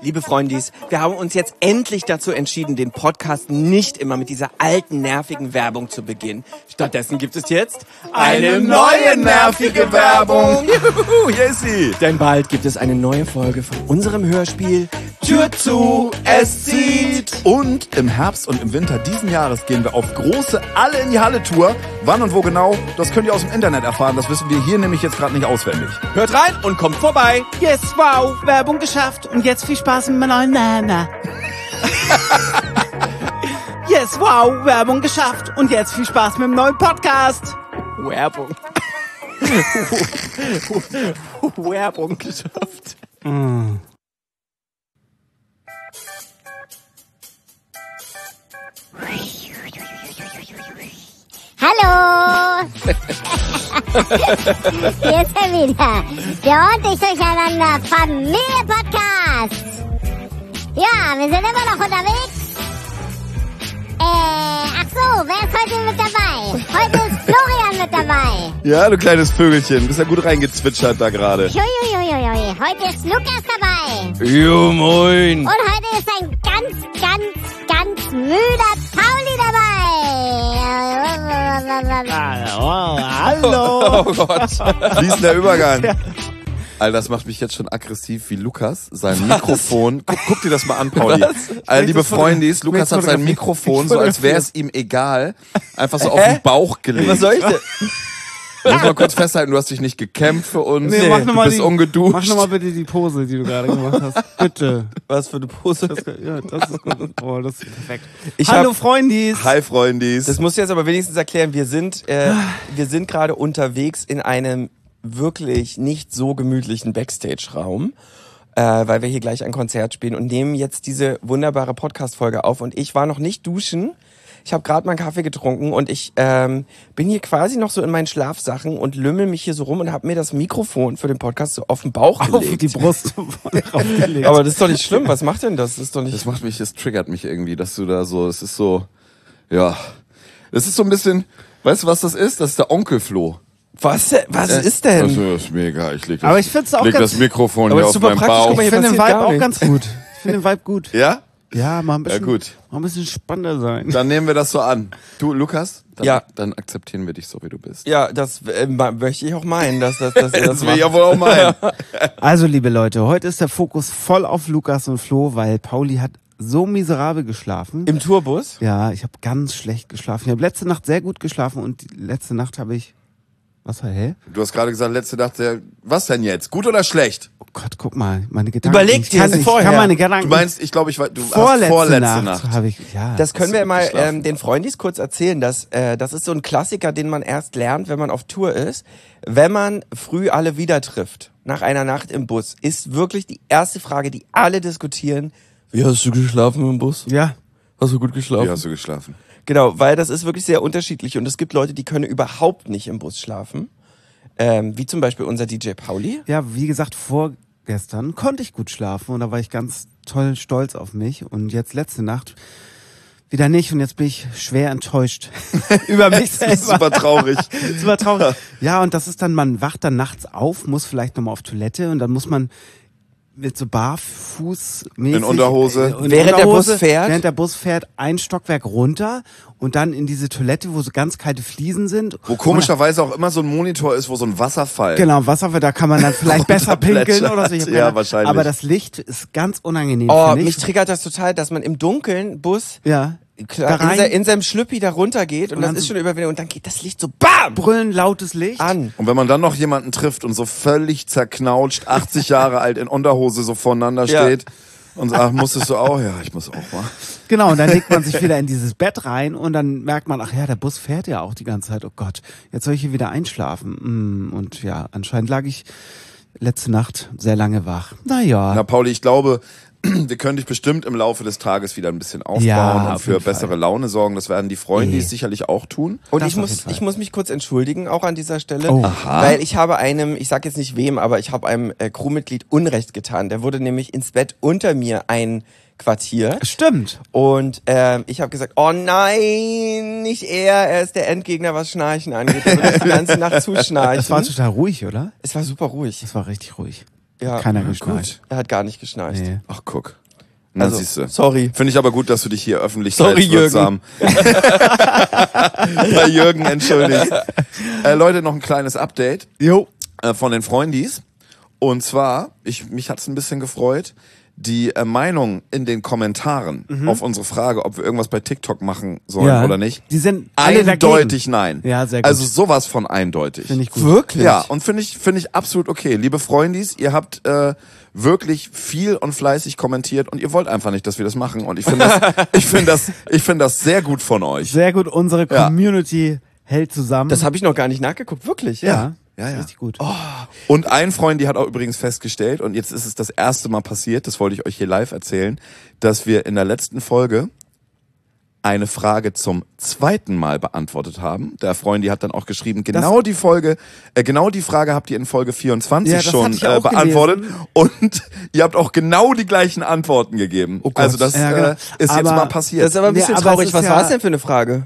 Liebe Freundis, wir haben uns jetzt endlich dazu entschieden, den Podcast nicht immer mit dieser alten, nervigen Werbung zu beginnen. Stattdessen gibt es jetzt eine neue nervige Werbung. Juhu, hier ist sie. Denn bald gibt es eine neue Folge von unserem Hörspiel Tür zu, es zieht. Und im Herbst und im Winter diesen Jahres gehen wir auf große Alle in die Halle-Tour. Wann und wo genau, das könnt ihr aus dem Internet erfahren. Das wissen wir hier nämlich jetzt gerade nicht auswendig. Hört rein und kommt vorbei. Yes, wow, Werbung geschafft. Und jetzt viel Spaß mit meiner neuen Nana. Yes, wow, Werbung geschafft. Und jetzt viel Spaß mit dem neuen Podcast. Werbung. Werbung geschafft. Hallo! Hier ist er wieder. Der ordentlich durcheinander Familie-Podcast. Ja, wir sind immer noch unterwegs. Ach so, wer ist heute mit dabei? Heute ist Florian mit dabei. Ja, du kleines Vögelchen. Bist ja gut reingezwitschert da gerade. Juiuiuiui. Heute ist Lukas dabei. Jo, moin. Und heute ist ein ganz müder Pauli dabei. Hallo. Oh Gott. Fließender Übergang. Ja. Alter, das macht mich jetzt schon aggressiv, wie Lukas sein Mikrofon. Guck dir das mal an, Pauli. Liebe Freundis, Lukas hat sein Mikrofon, so als wäre es ihm egal, einfach so auf den Bauch gelegt. Was soll ich denn? Muss mal kurz festhalten, du hast dich nicht gekämpft für uns. Nee, mach noch mal du bist ungeduscht. Mach nochmal bitte die Pose, die du gerade gemacht hast. Bitte. Was für eine Pose? Das ist gut. Oh, das ist perfekt. Hallo Freundis. Hi, Freundis. Das musst du jetzt aber wenigstens erklären. Wir sind gerade unterwegs in einem wirklich nicht so gemütlichen Backstage-Raum, weil wir hier gleich ein Konzert spielen und nehmen jetzt diese wunderbare Podcast-Folge auf. Und ich war noch nicht duschen. Ich habe gerade meinen Kaffee getrunken und ich bin hier quasi noch so in meinen Schlafsachen und lümmel mich hier so rum und habe mir das Mikrofon für den Podcast so auf den Bauch gelegt. Auf die Brust draufgelegt. Aber das ist doch nicht schlimm. Was macht denn das? Das ist doch nicht. Das triggert mich irgendwie, dass du da so, es ist so, ja. Es ist so ein bisschen, weißt du, was das ist? Das ist der Onkel Flo. Was ist denn? Also, ist mir egal. Ich leg das Mikrofon hier auf meinen Bauch. Ich finde den Vibe auch ganz gut. Ich finde den Vibe gut. Ja? Ja, mal ein bisschen, Ja, gut. Mal ein bisschen spannender sein. Dann nehmen wir das so an. Du, Lukas, dann akzeptieren wir dich so, wie du bist. Ja, das möchte ich auch meinen, dass das Das will ich auch wohl auch meinen. Also, liebe Leute, heute ist der Fokus voll auf Lukas und Flo, weil Pauli hat so miserabel geschlafen. Im Tourbus? Ja, ich habe ganz schlecht geschlafen. Ich habe letzte Nacht sehr gut geschlafen und die letzte Nacht habe ich... Was war, hä? Du hast gerade gesagt, letzte Nacht, was denn jetzt? Gut oder schlecht? Oh Gott, guck mal, meine Gedanken. Überleg dir das vorher. Ich kann meine Gedanken... Du meinst, ich glaube, du hast vorletzte Nacht. Habe ich, ja. Das können wir mal den Freundis kurz erzählen. Das ist so ein Klassiker, den man erst lernt, wenn man auf Tour ist. Wenn man früh alle wieder trifft, nach einer Nacht im Bus, ist wirklich die erste Frage, die alle diskutieren. Wie hast du geschlafen im Bus? Ja. Hast du gut geschlafen? Wie hast du geschlafen? Genau, weil das ist wirklich sehr unterschiedlich und es gibt Leute, die können überhaupt nicht im Bus schlafen. Wie zum Beispiel unser DJ Pauli. Ja, wie gesagt, vorgestern konnte ich gut schlafen und da war ich ganz toll stolz auf mich und jetzt letzte Nacht wieder nicht und jetzt bin ich schwer enttäuscht über mich selber. Das ist super traurig. Super traurig. Ja, und das ist dann, man wacht dann nachts auf, muss vielleicht nochmal auf Toilette und dann muss man mit so barfußmäßig in Unterhose. Während der Bus fährt, ein Stockwerk runter und dann in diese Toilette, wo so ganz kalte Fliesen sind. Wo komischerweise auch immer so ein Monitor ist, wo so ein Wasserfall. Genau, Wasserfall, da kann man dann vielleicht besser pinkeln oder so. Ja, wahrscheinlich. Aber das Licht ist ganz unangenehm. Oh, mich triggert das total, dass man im dunklen Bus in seinem Schlüppi da runtergeht und das ist schon überwältigend und dann geht das Licht so BAM! Brüllen, lautes Licht. An. Und wenn man dann noch jemanden trifft und so völlig zerknautscht, 80 Jahre alt in Unterhose so voneinander steht und sagt, musstest du auch? Ja, ich muss auch mal. Genau, und dann legt man sich wieder in dieses Bett rein und dann merkt man, ach ja, der Bus fährt ja auch die ganze Zeit. Oh Gott, jetzt soll ich hier wieder einschlafen. Und ja, anscheinend lag ich letzte Nacht sehr lange wach. Naja. Na, Pauli, ich glaube, wir können dich bestimmt im Laufe des Tages wieder ein bisschen aufbauen und für bessere Laune sorgen. Das werden die Freundis sicherlich auch tun. Und ich muss mich kurz entschuldigen, auch an dieser Stelle, weil ich habe ich sag jetzt nicht wem, aber ich habe einem Crewmitglied Unrecht getan. Der wurde nämlich ins Bett unter mir einquartiert. Stimmt. Und ich habe gesagt, oh nein, nicht er ist der Endgegner, was Schnarchen angeht. Er wird die ganze Nacht zuschnarchen. Es war total ruhig, oder? Es war super ruhig. Es war richtig ruhig. Ja. Keiner geschnallt. Er hat gar nicht geschnarcht. Nee. Ach, guck. Na, Also, siehste. sorry. Finde ich aber gut, dass du dich hier öffentlich Sorry, selbstwirksam bei Jürgen entschuldigst. Leute, noch ein kleines Update Jo. von den Freundis. Und zwar, mich hat's ein bisschen gefreut, die Meinung in den Kommentaren auf unsere Frage, ob wir irgendwas bei TikTok machen sollen oder nicht. Die sind alle Eindeutig dagegen. nein. Ja, sehr gut. Also sowas von eindeutig. Finde ich gut. Wirklich? Ja, und finde ich absolut okay. Liebe Freundis, ihr habt wirklich viel und fleißig kommentiert und ihr wollt einfach nicht, dass wir das machen. Und ich finde das sehr gut von euch. Sehr gut, unsere Ja. Community hält zusammen. Das habe ich noch gar nicht nachgeguckt, wirklich. ja. Ja, ja. Richtig gut. Und ein Freund, die hat auch übrigens festgestellt, und jetzt ist es das erste Mal passiert, das wollte ich euch hier live erzählen, dass wir in der letzten Folge eine Frage zum zweiten Mal beantwortet haben. Der Freund, die hat dann auch geschrieben, genau die Frage habt ihr in Folge 24 Ja, das schon hatte ich auch beantwortet. gelesen. Und ihr habt auch genau die gleichen Antworten gegeben. Oh Gott. Also das Ja, genau. ist jetzt Aber mal passiert. Das ist aber ein bisschen Nee, aber es traurig. ist Was ja- war es denn für eine Frage?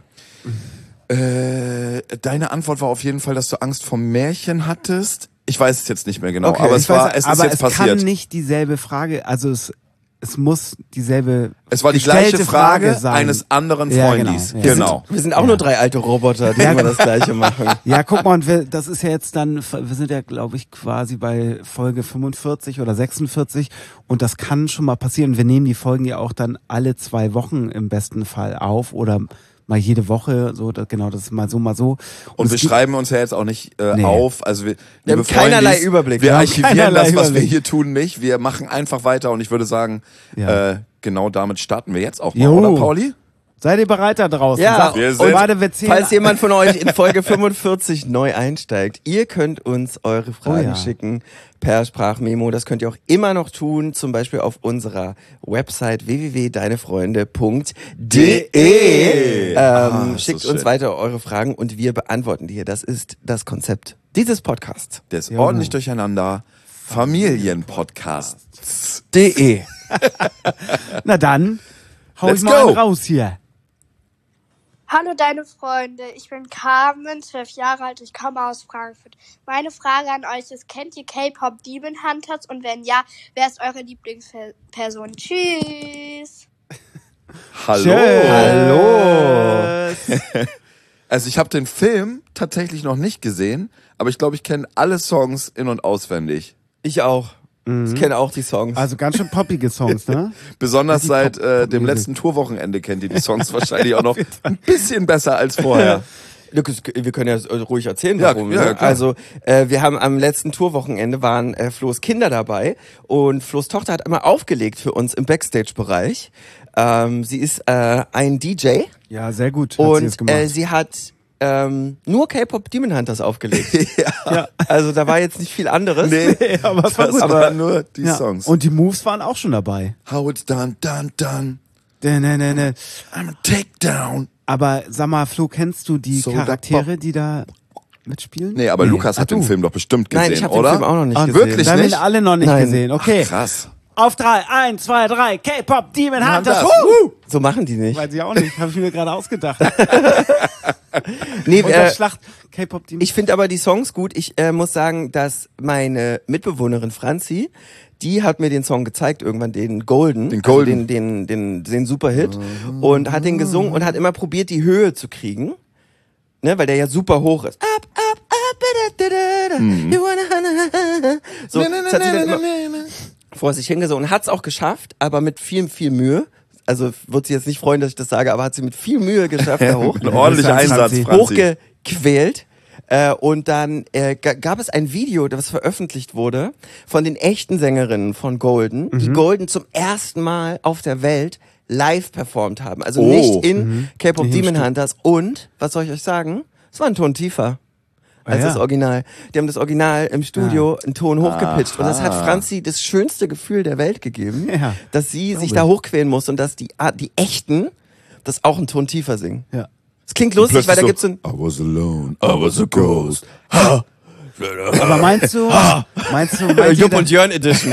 Deine Antwort war auf jeden Fall, dass du Angst vor Märchen hattest. Ich weiß es jetzt nicht mehr genau, Okay, aber ich es ist aber jetzt es passiert. kann nicht dieselbe Frage, also es muss dieselbe Es war die gestellte gleiche Frage sein. eines anderen Ja, Freundis. genau, ja. Genau. Wir sind auch nur 3 alte Roboter, die immer das Gleiche machen. Ja, guck mal, und das ist ja jetzt dann, wir sind ja, glaube ich, quasi bei Folge 45 oder 46 und das kann schon mal passieren. Wir nehmen die Folgen ja auch dann alle 2 Wochen im besten Fall auf oder mal jede Woche, so, genau, das ist mal so, mal so. Und es wir gibt- schreiben uns ja jetzt auch nicht Nee. auf. Also wir haben liebe keinerlei Freundis, Überblick. Wir Wir haben archivieren keinerlei das, was wir Überblick. hier tun, nicht. Wir machen einfach weiter und ich würde sagen, Ja. Genau damit starten wir jetzt auch mal, Jo. oder Pauli? Seid ihr bereit da draußen? Ja, Sagt- wir und sind- warte, wir zählen. Falls jemand von euch in Folge 45 neu einsteigt, ihr könnt uns eure Fragen ja. schicken per Sprachmemo. Das könnt ihr auch immer noch tun, zum Beispiel auf unserer Website www.deinefreunde.de. ist Schickt das uns schön. weiter eure Fragen und wir beantworten die hier. Das ist das Konzept dieses Podcasts. Der ist ordentlich durcheinander. Familienpodcast. De. Na dann, hau Let's ich mal go. einen raus hier. Hallo deine Freunde, ich bin Carmen, 12 Jahre alt, ich komme aus Frankfurt. Meine Frage an euch ist, kennt ihr K-Pop Demon Hunters und wenn ja, wer ist eure Lieblingsperson? Tschüss! Hallo. Hallo. Also ich habe den Film tatsächlich noch nicht gesehen, aber ich glaube, ich kenne alle Songs in- und auswendig. Ich auch. Ich kenne auch die Songs. Also ganz schön poppige Songs, ne? Besonders Die seit Pop-Musik. dem letzten Tourwochenende kennt ihr die Songs wahrscheinlich auch noch ein bisschen besser als vorher. Lukas, wir können ja ruhig erzählen, Ja, warum. ja, ne? klar. Also wir haben am letzten Tourwochenende waren Flo's Kinder dabei und Flo's Tochter hat immer aufgelegt für uns im Backstage-Bereich. Sie ist ein DJ Ja, sehr gut. Hat sie und es gemacht. sie hat nur K-Pop Demon Hunters aufgelegt. ja. Also da war jetzt nicht viel anderes. Nee, aber es war das gut. waren nur die Ja. Songs. Und die Moves waren auch schon dabei. How it's done, done, done. Ne. I'm a takedown. Aber sag mal, Flo, kennst du die So, Charaktere, die da mitspielen? Nee, aber Lukas hat den Film doch bestimmt gesehen, Nein, ich habe den oder? Film auch noch nicht Ah, gesehen. wirklich? Da haben nicht? wir alle noch nicht Nein. gesehen. Okay. Krass. Auf 3, 1, 2, 3, K-Pop Demon Hunters. Hunters. So machen die nicht. Weiß ich auch nicht, habe ich mir gerade ausgedacht. Nee, Und das Schlacht K-Pop Demon. ich finde aber die Songs gut. Ich muss sagen, dass meine Mitbewohnerin Franzi, die hat mir den Song gezeigt, irgendwann den Golden. Den Golden. Also den Superhit. Und hat den gesungen und hat immer probiert, die Höhe zu kriegen. Ne, weil der ja super hoch ist. Up, up, up, da, da, da, da. You wanna, so, das hat sie dann immer vor sich hingesungen. Hat's auch geschafft, aber mit viel, viel Mühe. Also wird sie jetzt nicht freuen, dass ich das sage, aber hat sie mit viel Mühe geschafft, da hoch. Ein ordentlicher Franzi. Einsatz, Franzi. Hochgequält. Und dann gab es ein Video, das veröffentlicht wurde von den echten Sängerinnen von Golden, die Golden zum ersten Mal auf der Welt live performt haben. Also Oh. nicht in K-Pop Demon Hunters. Und, was soll ich euch sagen? Es war ein Ton tiefer als ja. das Original. Die haben das Original im Studio einen Ton hochgepitcht. Und das hat Franzi das schönste Gefühl der Welt gegeben, Ja, dass sie sich da hochquälen muss und dass die Echten das auch einen Ton tiefer singen. Ja. Es klingt lustig, weil da gibt's so ein I was alone, I was a ghost. Ha! Aber meinst du, Jupp und Jörn Edition.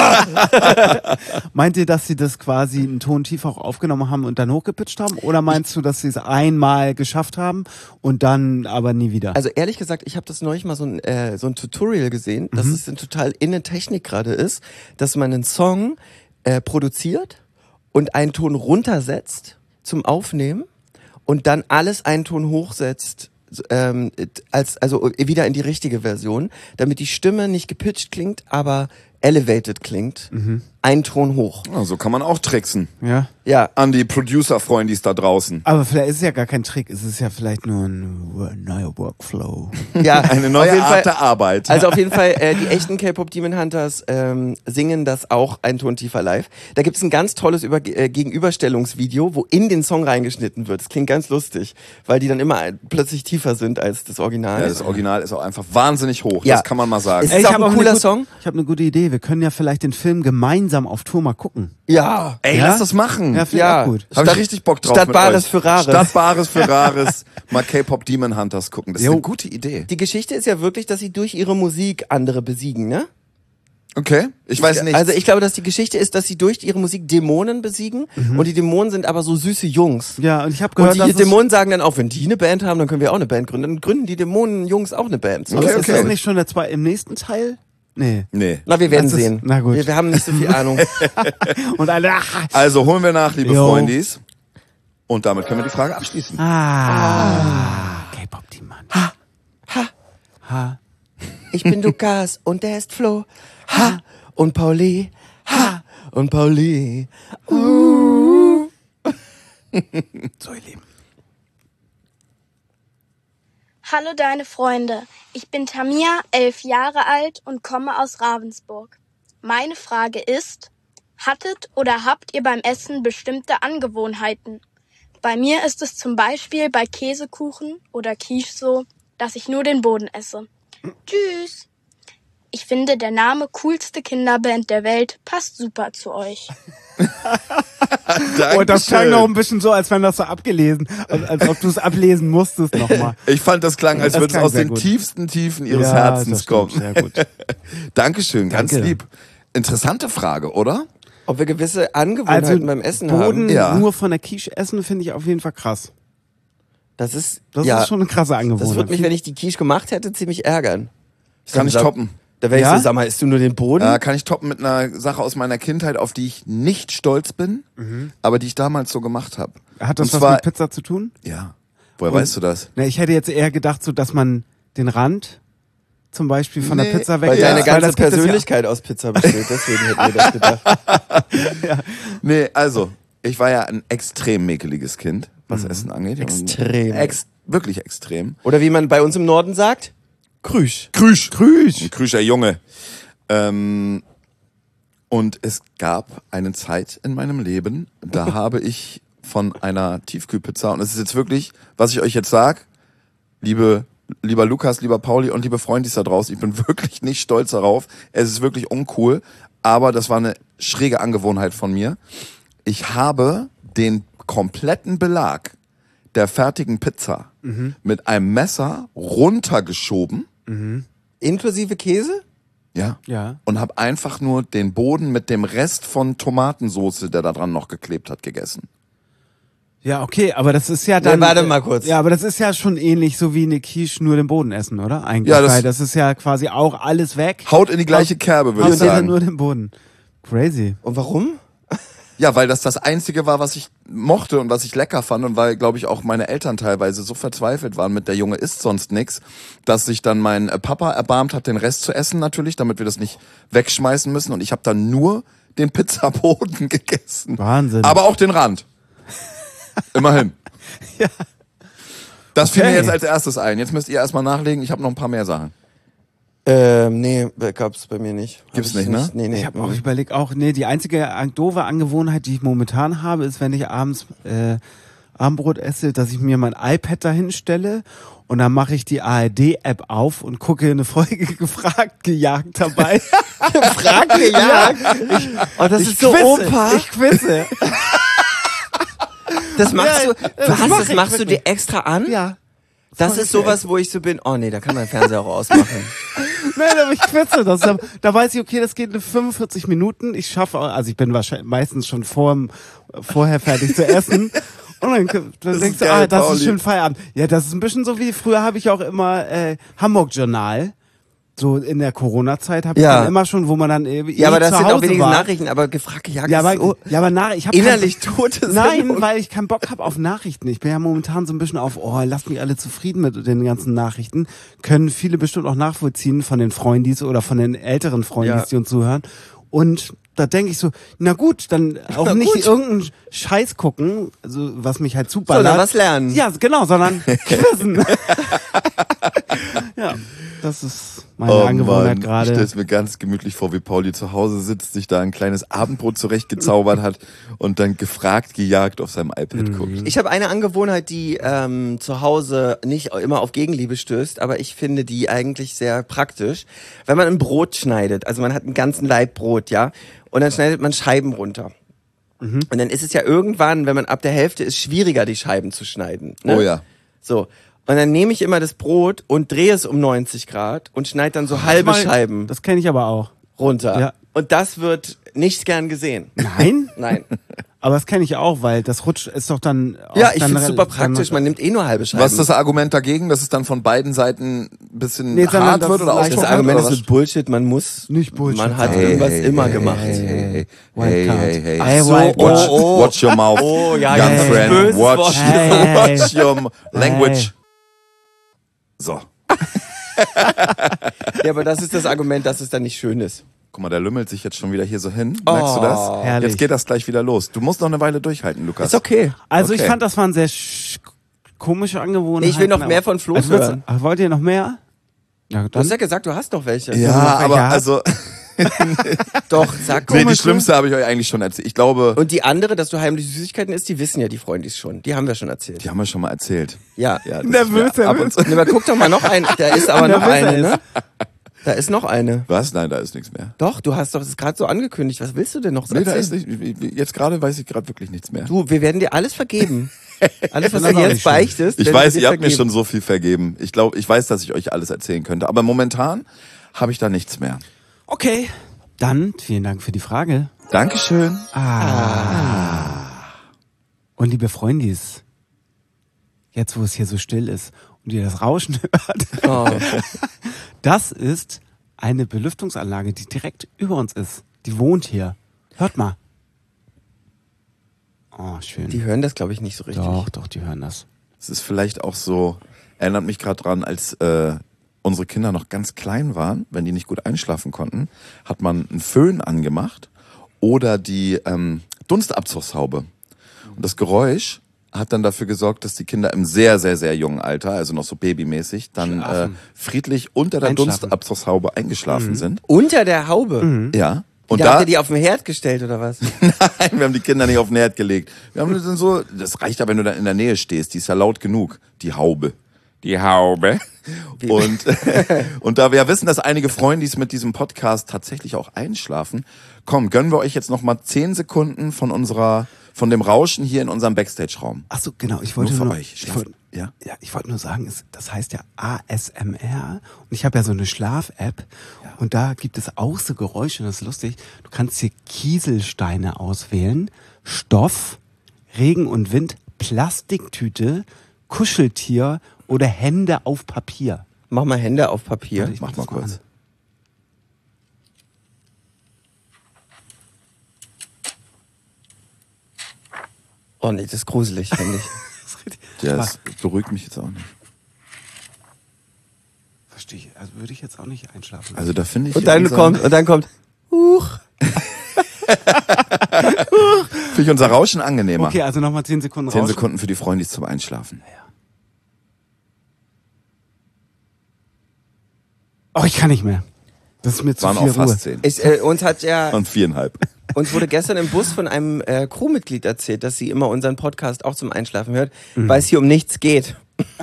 meint ihr, dass sie das quasi einen Ton tiefer auch aufgenommen haben und dann hochgepitcht haben? Oder meinst du, dass sie es einmal geschafft haben und dann aber nie wieder? Also ehrlich gesagt, ich habe das neulich mal so ein Tutorial gesehen, dass es eine total inne Technik gerade ist, dass man einen Song produziert und einen Ton runtersetzt zum Aufnehmen und dann alles einen Ton hochsetzt, also wieder in die richtige Version, damit die Stimme nicht gepitcht klingt, aber elevated klingt. Einen Ton hoch. Ja, so kann man auch tricksen. Ja. Ja. An die Producer-Freundis da draußen. Aber vielleicht ist es ja gar kein Trick, es ist ja vielleicht nur ein neuer Workflow. Ja, Eine auf neue jeden Art Fall, der Arbeit. Also auf jeden Fall, die echten K-Pop Demon Hunters singen das auch einen Ton tiefer live. Da gibt's ein ganz tolles Gegenüberstellungsvideo, wo in den Song reingeschnitten wird. Das klingt ganz lustig, weil die dann immer plötzlich tiefer sind als das Original. Ja, das Original ist auch einfach wahnsinnig hoch, Ja. das kann man mal sagen. Ist auch ein cooler Song? Ich habe eine gute Idee. Wir können ja vielleicht den Film gemeinsam auf Tour mal gucken. Ja. Ey, Ja? lass das machen. Ja, finde ich Ja. auch gut. Hab ich richtig Bock drauf. Statt mit Bares euch. für Rares. Statt Bares für Rares mal K-Pop Demon Hunters gucken. Das ist Jo. eine gute Idee. Die Geschichte ist ja wirklich, dass sie durch ihre Musik andere besiegen, ne? Okay, ich weiß nicht. Also ich glaube, dass die Geschichte ist, dass sie durch ihre Musik Dämonen besiegen und die Dämonen sind aber so süße Jungs. Ja, und ich habe Und gehört, die dass Dämonen sagen dann auch, wenn die eine Band haben, dann können wir auch eine Band gründen. Dann gründen die Dämonen-Jungs auch eine Band. So, ist das das ist nicht schon im nächsten Teil? Nee. Nee. Na, wir werden Das ist- sehen. na gut. Wir haben nicht so viel Ahnung. Und alle, Also holen wir nach, liebe Jo. Freundis. Und damit können wir die Frage abschließen. K-Pop Demon. Ich bin Lukas und der ist Flo. Ha! Und Pauli. Ha! Und Pauli. So, ihr Lieben. Hallo deine Freunde, ich bin Tamia, 11 Jahre alt und komme aus Ravensburg. Meine Frage ist, hattet oder habt ihr beim Essen bestimmte Angewohnheiten? Bei mir ist es zum Beispiel bei Käsekuchen oder Quiche so, dass ich nur den Boden esse. Tschüss! Ich finde, der Name coolste Kinderband der Welt passt super zu euch. Oh, das klang noch ein bisschen so, als wenn das so abgelesen, als ob du es ablesen musstest nochmal. Ich fand, das klang, als Das würde es klang aus sehr den gut. tiefsten Tiefen ihres Ja, Herzens das stimmt, kommen. sehr gut. Dankeschön, ganz Danke. lieb. Interessante Frage, oder? Ob wir gewisse Angewohnheiten Also beim Essen Boden haben. Ja. nur von der Quiche essen, finde ich auf jeden Fall krass. Das ist, Das ja, ist schon eine krasse Angewohnheit. das würde mich, wenn ich die Quiche gemacht hätte, ziemlich ärgern. Kann ich toppen. Da wäre ich Ja? so, sag mal, isst du nur den Boden? Kann ich toppen mit einer Sache aus meiner Kindheit, auf die ich nicht stolz bin, aber die ich damals so gemacht habe. Hat das Und was zwar, mit Pizza zu tun? Ja. Woher weißt du das? Na, ich hätte jetzt eher gedacht, so, dass man den Rand zum Beispiel von Nee, der Pizza weg. Weil deine Weil ganze das gibt es Persönlichkeit aus Pizza besteht, deswegen hätten wir das gedacht. Nee, also, ich war ja ein extrem mäkeliges Kind, was Essen angeht. Extrem. Wirklich extrem. Oder wie man bei uns im Norden sagt, Krüsch. Krüsch. Ein Krüscher Junge. Und es gab eine Zeit in meinem Leben, da habe ich von einer Tiefkühlpizza, und es ist jetzt wirklich, was ich euch jetzt sag, lieber Lukas, lieber Pauli und liebe Freundis da draußen, ich bin wirklich nicht stolz darauf. Es ist wirklich uncool, aber das war eine schräge Angewohnheit von mir. Ich habe den kompletten Belag der fertigen Pizza mit einem Messer runtergeschoben. Inklusive Käse? Ja. Ja. Und habe einfach nur den Boden mit dem Rest von Tomatensoße, der da dran noch geklebt hat, gegessen. Ja, okay, aber das ist ja dann. warte mal kurz. Ja, aber das ist ja schon ähnlich so wie eine Quiche nur den Boden essen, oder? Eigentlich. Ja, das- Weil das ist ja quasi auch alles weg. Haut in die gleiche Kerbe, würde ich Hauptsache sagen. nur den Boden. Crazy. Und warum? Ja, weil das Einzige war, was ich mochte und was ich lecker fand und weil, glaube ich, auch meine Eltern teilweise so verzweifelt waren mit der Junge isst sonst nix, dass sich dann mein Papa erbarmt hat, den Rest zu essen natürlich, damit wir das nicht wegschmeißen müssen und ich habe dann nur den Pizzaboden gegessen. Wahnsinn. Aber auch den Rand. Immerhin. Ja. Das fiel mir Okay. jetzt als erstes ein. Jetzt müsst ihr erstmal nachlegen, ich habe noch ein paar mehr Sachen. Nee, gab's bei mir nicht. Gibt's Hab ich nicht, ne? Nee, nee. Ich habe auch überlegt, die einzige doofe Angewohnheit, die ich momentan habe, ist, wenn ich abends Abendbrot esse, dass ich mir mein iPad dahin stelle und dann mache ich die ARD-App auf und gucke eine Folge gefragt, gejagt dabei. Frag mir ja. Oh, das ist so quizze. Opa. Ich quizze. Das machst Ja, du. das Was? mach Das ich machst du wirklich. dir extra an? Ja. Das ist sowas, wo ich so bin, oh nee, da kann man den Fernseher auch ausmachen. Nein, aber ich quitze das. Da weiß ich, okay, das geht in 45 Minuten. Ich schaffe, also ich bin wahrscheinlich meistens schon vorher fertig zu essen. Und dann denkst du, geil, das Pauli. ist schön Feierabend. Ja, das ist ein bisschen so wie, früher habe ich auch immer Hamburg-Journal. So in der Corona-Zeit habe ich dann immer schon, wo man dann Ja, aber das zu sind Hause auch wenigstens war. Nachrichten, aber gefragte Jagd Ja, ist so aber ich habe innerlich tote Nein, Sendung. weil ich keinen Bock habe auf Nachrichten. Ich bin ja momentan so ein bisschen auf, lasst mich alle zufrieden mit den ganzen Nachrichten. Können viele bestimmt auch nachvollziehen von den Freundis oder von den älteren Freundis, die uns zuhören. Und da denke ich so, na gut, dann auch nicht irgendeinen Scheiß gucken, also was mich halt zuballert. Sondern was lernen. Ja, genau, sondern quizzen. Ja, das ist meine Angewohnheit Ich gerade. stelle es mir ganz gemütlich vor, wie Pauli zu Hause sitzt, sich da ein kleines Abendbrot zurechtgezaubert hat und dann gefragt, gejagt auf seinem iPad guckt. Ich habe eine Angewohnheit, die zu Hause nicht immer auf Gegenliebe stößt, aber ich finde die eigentlich sehr praktisch. Wenn man ein Brot schneidet, also man hat einen ganzen Laib Brot, ja, und dann schneidet man Scheiben runter. Und dann ist es ja irgendwann, wenn man ab der Hälfte ist, schwieriger, die Scheiben zu schneiden. Ne? Oh ja. So. Und dann nehme ich immer das Brot und drehe es um 90 Grad und schneide dann so halbe Scheiben Das kenne ich aber auch. runter. Ja. Und das wird nicht gern gesehen. Nein? Nein. Aber das kenne ich auch, weil das rutscht ist doch dann auch Ja, ich dann finde es super dann- praktisch. Man nimmt eh nur halbe Scheiben. Was ist das Argument dagegen, dass es dann von beiden Seiten ein bisschen Nee, sondern hart das wird ist oder leicht- Das austrocknet? Argument oder ist was? mit Bullshit, man muss, Nicht Bullshit. man hat Hey, irgendwas hey, immer hey, gemacht. Hey, Wildcard. hey. Hey, So, Wildcard. watch your mouth, Oh, ja, young jetzt friend. böses Wort. Watch your language. So. Ja, aber das ist das Argument, dass es dann nicht schön ist. Guck mal, der lümmelt sich jetzt schon wieder hier so hin. Merkst du das? Herrlich. Jetzt geht das gleich wieder los. Du musst noch eine Weile durchhalten, Lukas. Ist okay. Also ich Okay. fand, das waren sehr komische Angewohnheiten. Ich will noch mehr von Flo willst- hören. Wollt ihr noch mehr? Ja, Du dann. hast ja gesagt, du hast doch welche. Ja, welche aber hast. also, Doch, sag nee, die komische. schlimmste habe ich euch eigentlich schon erzählt. Ich glaube, Und die andere, dass du heimlich Süßigkeiten isst, die wissen ja die Freundis schon. Die haben wir schon erzählt. die haben wir schon mal erzählt. Ja. Ja, das Nervös, ist mir ab und zu. Nee, aber guck doch mal noch einen. Da ist aber noch Nervös eine, ist. ne? Da ist noch eine. Was? Nein, da ist nichts mehr. Doch, du hast doch das gerade so angekündigt. Was willst du denn noch Nee, da erzählen? ist nicht, jetzt gerade weiß ich gerade wirklich nichts mehr. Du, wir werden dir alles vergeben. Alles, was Das du ist auch jetzt nicht schön. beichtest. Ich werden wir weiß, dir ihr habt mir vergeben. schon so viel vergeben. Ich glaube, ich weiß, dass ich euch alles erzählen könnte. Aber momentan habe ich da nichts mehr. Okay. Dann vielen Dank für die Frage. Dankeschön. Und liebe Freundis, jetzt wo es hier so still ist und ihr das Rauschen hört, Oh. das ist eine Belüftungsanlage, die direkt über uns ist. Die wohnt hier. Hört mal. Oh, schön. Die hören das, glaube ich, nicht so richtig. Doch, die hören das. Es ist vielleicht auch so, erinnert mich gerade dran, als unsere Kinder noch ganz klein waren, wenn die nicht gut einschlafen konnten, hat man einen Föhn angemacht oder die Dunstabzugshaube. Und das Geräusch hat dann dafür gesorgt, dass die Kinder im sehr, sehr, sehr jungen Alter, also noch so babymäßig, dann Schlafen. friedlich unter der Einschlafen. Dunstabzugshaube eingeschlafen sind. Unter der Haube. Ja. Und Da da, habt ihr die auf den Herd gestellt, oder was? nein, wir haben die Kinder nicht auf den Herd gelegt. Wir haben das dann so, das reicht ja, wenn du da in der Nähe stehst, die ist ja laut genug, die Haube. Die Haube. Und da wir ja wissen, dass einige Freundis mit diesem Podcast tatsächlich auch einschlafen, komm, gönnen wir euch jetzt noch mal 10 Sekunden von dem Rauschen hier in unserem Backstage-Raum. Ach so, genau. Ich wollte Nur für nur, euch. ich wollte, Ja? ja, ich wollte nur sagen, das heißt ja ASMR und ich habe ja so eine Schlaf-App und da gibt es auch so Geräusche und das ist lustig. Du kannst hier Kieselsteine auswählen, Stoff, Regen und Wind, Plastiktüte, Kuscheltier oder Hände auf Papier. Mach mal Hände auf Papier. Warte, ich Mach das mal kurz. an. Oh nee, das ist gruselig, finde ich. Ja, das beruhigt mich jetzt auch nicht. Verstehe ich. Also würde ich jetzt auch nicht einschlafen. Also da finde ich... Und dann kommt, Finde ich unser Rauschen angenehmer. okay, also nochmal 10 Sekunden 10 Rauschen. Sekunden für die Freundis zum Einschlafen. Oh, ich kann nicht mehr. Das ist mir zu Waren viel auch Ruhe. fast 10. uns Und 4,5. uns wurde gestern im Bus von einem Crewmitglied erzählt, dass sie immer unseren Podcast auch zum Einschlafen hört, weil es hier um nichts geht.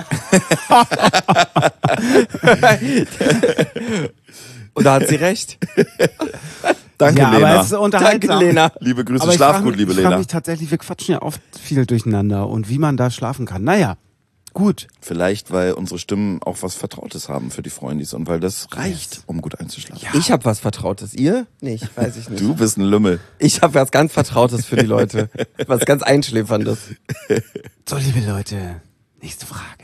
Und da hat sie recht. Danke, Ja, Lena. aber es ist unterhaltsam. Danke, Lena. Liebe Grüße, Aber ich schlaf frag gut, mich- liebe Ich frage Lena. mich tatsächlich, wir quatschen ja oft viel durcheinander und wie man da schlafen kann. Naja, Gut. Vielleicht, weil unsere Stimmen auch was Vertrautes haben für die Freundis und weil das reicht, um gut einzuschlafen. Ja. Ich habe was Vertrautes. Ihr? Nicht, weiß ich nicht. Du bist ein Lümmel. Ich habe was ganz Vertrautes für die Leute. Was ganz Einschläferndes. So, liebe Leute, nächste Frage.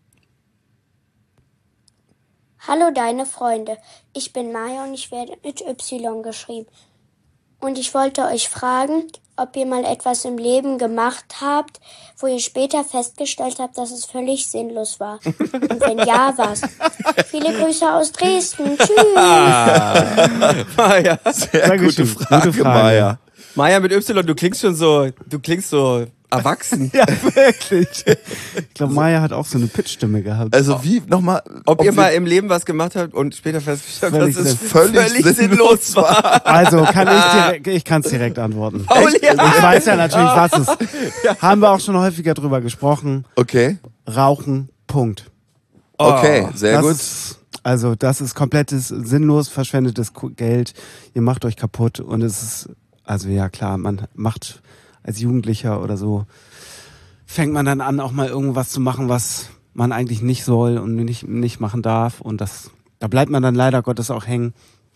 Hallo deine Freunde, ich bin Maya und ich werde mit Y geschrieben. Und ich wollte euch fragen, ob ihr mal etwas im Leben gemacht habt, wo ihr später festgestellt habt, dass es völlig sinnlos war. Und wenn ja, was? Viele Grüße aus Dresden. Tschüss. Maja. Sehr gute Frage, Maya. Maja mit Y, du klingst so erwachsen. Ja, wirklich. Ich glaube, Maya hat auch so eine Pitch-Stimme gehabt. Also wie, nochmal... Ob ihr mal im Leben was gemacht habt und später festgestellt habt, dass es völlig sinnlos war. Also ich kann es direkt antworten. Paul, ja. Ich weiß ja natürlich, was es ist. Haben wir auch schon häufiger drüber gesprochen. Okay, Rauchen, Punkt. okay, sehr Das gut. Das ist komplettes, sinnlos verschwendetes Geld. Ihr macht euch kaputt und es ist, also ja klar, man macht als Jugendlicher oder so, fängt man dann an, auch mal irgendwas zu machen, was man eigentlich nicht soll und nicht machen darf. Und da bleibt man dann leider Gottes auch hängen.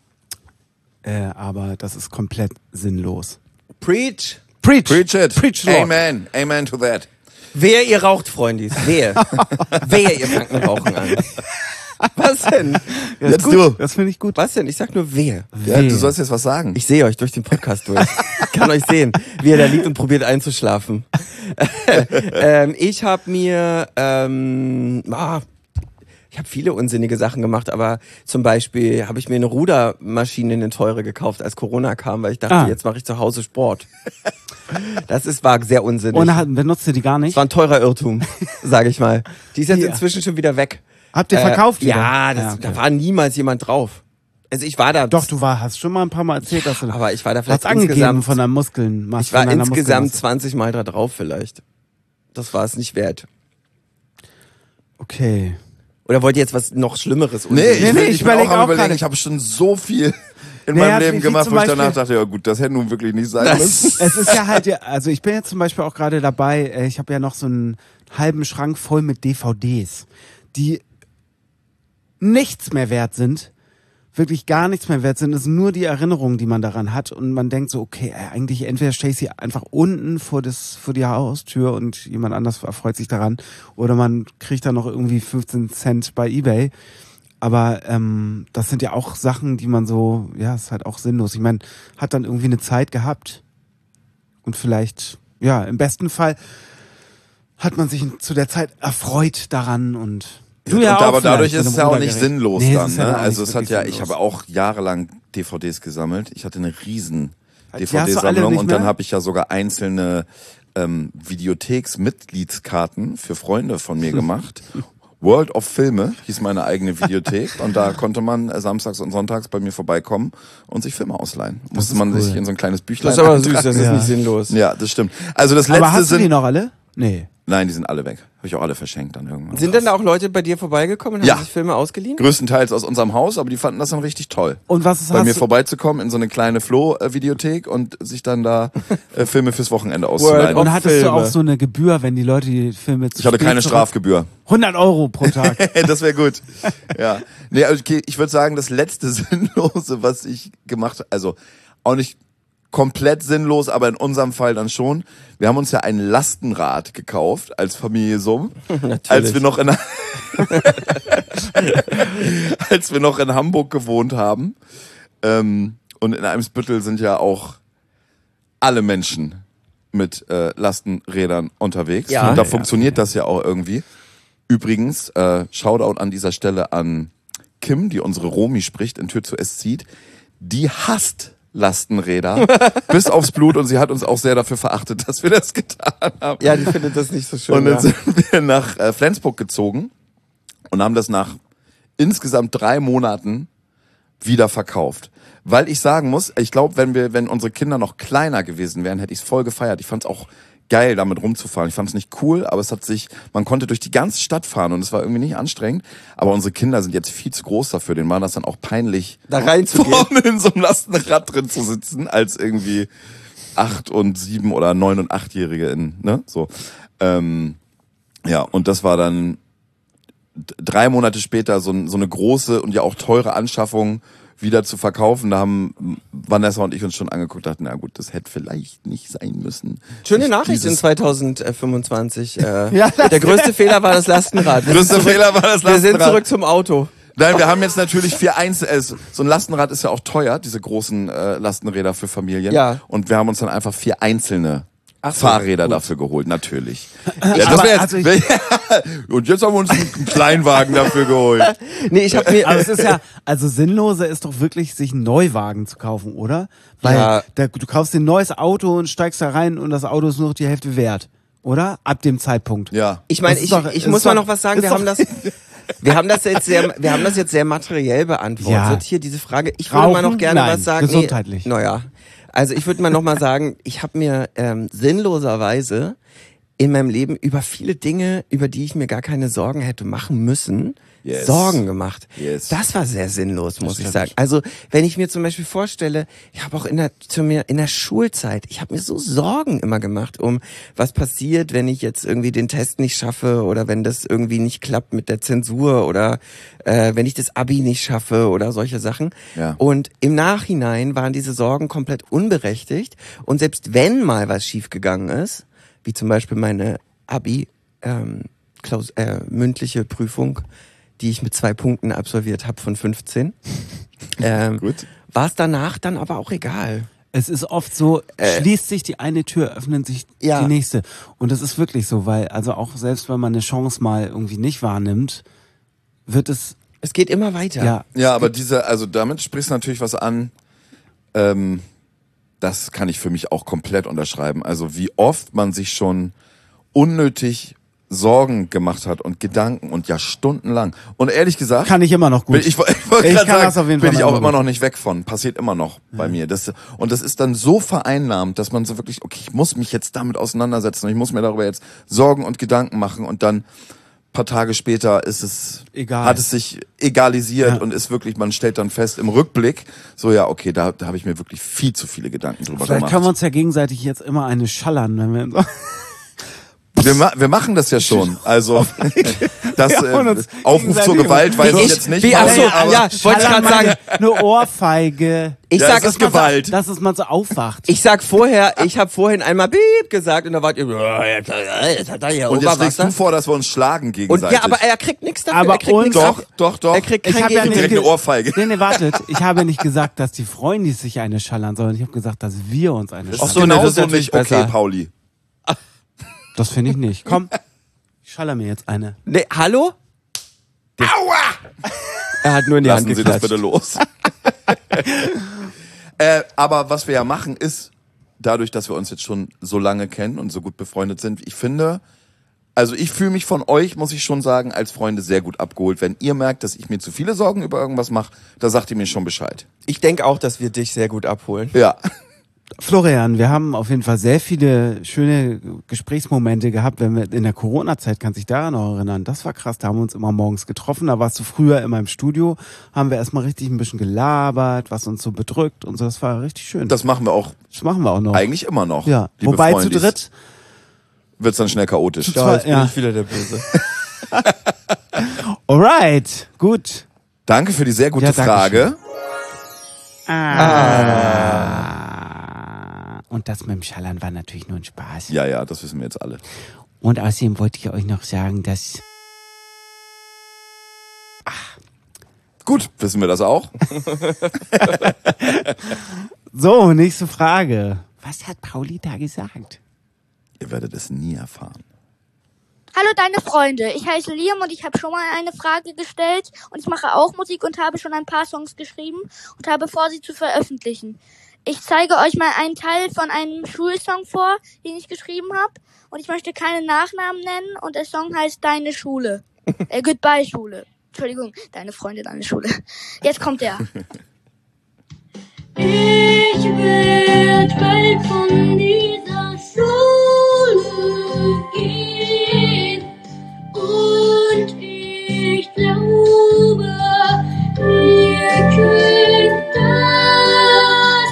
Aber das ist komplett sinnlos. Preach. Preach! Preach it. Preach, Lord. Amen. Amen to that. Wer ihr raucht, Freundis. Wer? Wer ihr fangt mit Rauchen an. Was denn? Ja, Jetzt gut. du. Das finde ich gut. Was denn? Ich sag nur wer. Ja, du sollst jetzt was sagen. Ich sehe euch durch den Podcast durch. Ich kann euch sehen, wie ihr da liegt und probiert einzuschlafen. Ich habe mir, ich habe viele unsinnige Sachen gemacht, aber zum Beispiel habe ich mir eine Rudermaschine, eine teure gekauft, als Corona kam, weil ich dachte, jetzt mache ich zu Hause Sport. War sehr unsinnig. Und benutzt ihr die gar Das nicht? war ein teurer Irrtum, sage ich mal. Die ist jetzt Ja. inzwischen schon wieder weg. Habt ihr verkauft wieder? Ja, okay. da war niemals jemand drauf. Also ich war da. Doch, hast schon mal ein paar Mal erzählt, dass du aber ich war da hast vielleicht angegeben insgesamt von deinen Muskeln. Ich war insgesamt 20 Mal da drauf vielleicht. Das war es nicht wert. Okay. Oder wollt ihr jetzt was noch Schlimmeres? Nee, ich bin überleg auch am auch Überlegen. gerade. Ich habe schon so viel in Naja, meinem Leben wie gemacht, zum wo ich danach Beispiel- dachte, ja gut, das hätte nun wirklich nicht sein müssen. Es ist ja halt, also ich bin jetzt zum Beispiel auch gerade dabei, ich habe ja noch so einen halben Schrank voll mit DVDs, die nichts mehr wert sind, wirklich gar nichts mehr wert sind. Es sind nur die Erinnerungen, die man daran hat und man denkt so, okay, eigentlich entweder stelle ich sie einfach unten vor die Haustür und jemand anders erfreut sich daran oder man kriegt dann noch irgendwie 15 Cent bei eBay. Aber das sind ja auch Sachen, die man so, ja, ist halt auch sinnlos. Ich meine, hat dann irgendwie eine Zeit gehabt und vielleicht, ja, im besten Fall hat man sich zu der Zeit erfreut daran und du ja und auch aber dadurch vielleicht ist mit es ja einem auch nicht Rudergerät. sinnlos Nee, es dann. ist ja Ne? dann auch Also nicht es hat wirklich ja, ich sinnlos. habe auch jahrelang DVDs gesammelt. Ich hatte eine riesen Die hast du alle DVD-Sammlung nicht und dann mehr? habe ich ja sogar einzelne Videotheksmitgliedskarten für Freunde von mir gemacht. World of Filme hieß meine eigene Videothek und da konnte man samstags und sonntags bei mir vorbeikommen und sich Filme ausleihen. Musste man cool. sich in so ein kleines Büchlein Das ist aber süß, eintragen. das ist Ja. nicht sinnlos. Ja, das stimmt. Also das letzte Aber hast du die sind... noch alle? Nee. Nein, die sind alle weg. Habe ich auch alle verschenkt dann irgendwann. Sind denn da auch Leute bei dir vorbeigekommen und Ja. haben sich Filme ausgeliehen? Größtenteils aus unserem Haus, aber die fanden das dann richtig toll. Und was ist Bei hast mir du- vorbeizukommen in so eine kleine Flo-Videothek und sich dann da Filme fürs Wochenende World auszuleihen. Und hattest Filme. du auch so eine Gebühr, wenn die Leute die Filme zu Ich hatte spät keine zurück- Strafgebühr. 100 Euro pro Tag. Das wäre gut. Ja. Nee, also okay, ich würde sagen, das letzte Sinnlose, was ich gemacht habe, also auch nicht komplett sinnlos, aber in unserem Fall dann schon. Wir haben uns ja ein Lastenrad gekauft als Familie Summ, als wir noch in Hamburg gewohnt haben. Und in Eimsbüttel sind ja auch alle Menschen mit Lastenrädern unterwegs. Ja. Und da Ja, funktioniert das ja auch irgendwie. Übrigens, Shoutout an dieser Stelle an Kim, die unsere Romi spricht, in Tür zu Es zieht. Die hasst Lastenräder bis aufs Blut und sie hat uns auch sehr dafür verachtet, dass wir das getan haben. Ja, die findet das nicht so schön. Und dann Ja. sind wir nach Flensburg gezogen und haben das nach insgesamt 3 Monaten wieder verkauft. Weil ich sagen muss, ich glaube, wenn unsere Kinder noch kleiner gewesen wären, hätte ich es voll gefeiert. Ich fand es auch geil, damit rumzufahren. Ich fand es nicht cool, aber man konnte durch die ganze Stadt fahren und es war irgendwie nicht anstrengend. Aber unsere Kinder sind jetzt viel zu groß dafür. Denen war das dann auch peinlich, Da reinzugehen. vorne in so einem Lastenrad drin zu sitzen, als irgendwie 8 und 7 oder 9 und 8-Jährige so. Ja, und das war dann 3 Monate später so eine große und ja auch teure Anschaffung wieder zu verkaufen. Da haben Vanessa und ich uns schon angeguckt, dachten, na gut, das hätte vielleicht nicht sein müssen. Schöne Nachricht in 2025. Ja, der größte Fehler war das Lastenrad. Wir sind zurück zum Auto. Nein, wir haben jetzt natürlich 4 so ein Lastenrad ist ja auch teuer, diese großen Lastenräder für Familien. Ja. Und wir haben uns dann einfach 4 einzelne Ach so, Fahrräder gut. dafür geholt, natürlich. Aber Und jetzt haben wir uns einen Kleinwagen dafür geholt. Nee, ich habe mir Aber es ist ja, also sinnloser ist doch wirklich, sich einen Neuwagen zu kaufen, oder? Weil Ja. du kaufst dir ein neues Auto und steigst da rein und das Auto ist nur noch die Hälfte wert, oder? Ab dem Zeitpunkt. Ja. Ich meine, Das ist doch- ich ist muss doch- mal noch was sagen. ist Wir haben das jetzt sehr materiell beantwortet. Ja. Hier diese Frage. Ich würde mal noch Rauchen? gerne Nein, was sagen. gesundheitlich. Naja. Also ich würde mal noch mal sagen, ich habe mir sinnloserweise in meinem Leben über viele Dinge, über die ich mir gar keine Sorgen hätte machen müssen, Yes. Sorgen gemacht. Yes. Das war sehr sinnlos, muss ich sagen. Also wenn ich mir zum Beispiel vorstelle, ich habe auch in der Schulzeit, ich habe mir so Sorgen immer gemacht, um was passiert, wenn ich jetzt irgendwie den Test nicht schaffe oder wenn das irgendwie nicht klappt mit der Zensur oder wenn ich das Abi nicht schaffe oder solche Sachen. Ja. Und im Nachhinein waren diese Sorgen komplett unberechtigt. Und selbst wenn mal was schiefgegangen ist, wie zum Beispiel meine Abi mündliche Prüfung, die ich mit 2 Punkten absolviert habe von 15, Gut. war es danach dann aber auch egal. Es ist oft so, schließt sich die eine Tür, öffnet sich Ja. die nächste. Und das ist wirklich so, weil also auch selbst wenn man eine Chance mal irgendwie nicht wahrnimmt, wird es, Es geht immer weiter. ja, Ja, aber also damit sprichst du natürlich was an, das kann ich für mich auch komplett unterschreiben. Also wie oft man sich schon unnötig Sorgen gemacht hat und Gedanken und ja stundenlang. Und ehrlich gesagt, kann ich immer noch gut. ich wollte Ich gerade kann das auf sagen, jeden bin Fall ich auch immer immer gut. noch nicht weg von. Passiert immer noch bei mir. Und das ist dann so vereinnahmt, dass man so wirklich, okay, ich muss mich jetzt damit auseinandersetzen und ich muss mir darüber jetzt Sorgen und Gedanken machen und dann paar Tage später Egal. hat es sich egalisiert Ja. und ist wirklich, man stellt dann fest im Rückblick, so ja, okay, da habe ich mir wirklich viel zu viele Gedanken drüber Vielleicht gemacht. können wir uns ja gegenseitig jetzt immer eine schallern, wenn wir so. Wir machen das ja schon. Also das Wir hauen uns Aufruf zur gegenseitig Gewalt weiß Wie ich ich- jetzt nicht. wie- ach so, aber ja, wollte ich gerade sagen. Eine Ohrfeige. Ich Ja, sag, es ist Gewalt. Dass es mal so aufwacht. ich habe vorhin einmal Beep gesagt und da wart ihr, jetzt hat er hier Und jetzt schlägst Oberwasser. du vor, dass wir uns schlagen Und gegenseitig. ja, aber er kriegt nichts dafür. Aber er kriegt und- nichts doch, ab. doch. Er kriegt Ich kein hab ja Geld. nicht Direkt eine Ohrfeige. Nee, wartet. Ich habe nicht gesagt, dass die Freundis sich eine schallern, sondern ich habe gesagt, dass wir uns eine Ach schallern. so, ne, das genau ist so natürlich nicht. Okay, besser. Pauli. Das finde ich nicht. Komm, ich schaller mir jetzt eine. Nee, hallo? Aua! Er hat nur in die Lassen Hand Sie das geklatscht. bitte los. Aber was wir ja machen ist, dadurch, dass wir uns jetzt schon so lange kennen und so gut befreundet sind, ich finde, also ich fühle mich von euch, muss ich schon sagen, als Freunde sehr gut abgeholt. Wenn ihr merkt, dass ich mir zu viele Sorgen über irgendwas mache, da sagt ihr mir schon Bescheid. Ich denke auch, dass wir dich sehr gut abholen. Ja. Florian, wir haben auf jeden Fall sehr viele schöne Gesprächsmomente gehabt, wenn wir in der Corona-Zeit, kannst dich daran noch erinnern, das war krass, da haben wir uns immer morgens getroffen, da warst du früher immer im Studio, haben wir erstmal richtig ein bisschen gelabert, was uns so bedrückt und so, das war richtig schön. Das machen wir auch Das machen wir auch noch. eigentlich immer noch. Ja, liebe wobei Freundis. zu dritt, Wird's dann schnell chaotisch. Ja, jetzt bin ich wieder der Böse. alright, gut. Danke für die sehr gute Ja, danke Frage. Und das mit dem Schallern war natürlich nur ein Spaß. Ja, das wissen wir jetzt alle. Und außerdem wollte ich euch noch sagen, dass Gut, wissen wir das auch. so, nächste Frage. Was hat Pauli da gesagt? Ihr werdet es nie erfahren. Hallo deine Freunde, ich heiße Liam und ich habe schon mal eine Frage gestellt und ich mache auch Musik und habe schon ein paar Songs geschrieben und habe vor, sie zu veröffentlichen. Ich zeige euch mal einen Teil von einem Schulsong vor, den ich geschrieben habe und ich möchte keine Nachnamen nennen und der Song heißt Deine Schule. Goodbye Schule. Entschuldigung, deine Freunde, deine Schule. Jetzt kommt der. Ich werd weg von dieser Schule gehen und ich glaube, ihr könnt das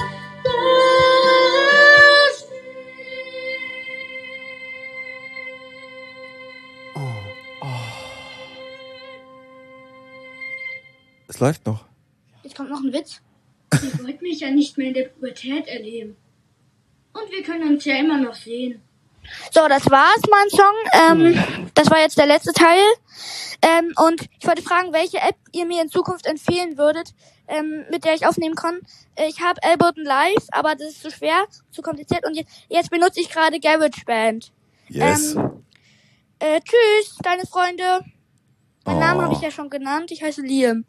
verstehen. Es läuft noch. Jetzt kommt noch ein Witz. Ihr wollt mich ja nicht mehr in der Pubertät erleben. Und wir können uns ja immer noch sehen. So, das war's, mein Song. Das war jetzt der letzte Teil. Und ich wollte fragen, welche App ihr mir in Zukunft empfehlen würdet, mit der ich aufnehmen kann. Ich habe Ableton Live, aber das ist zu schwer, zu kompliziert. Und jetzt benutze ich gerade GarageBand. Yes. Tschüss, deine Freunde. Meinen Namen habe ich ja schon genannt. Ich heiße Liam.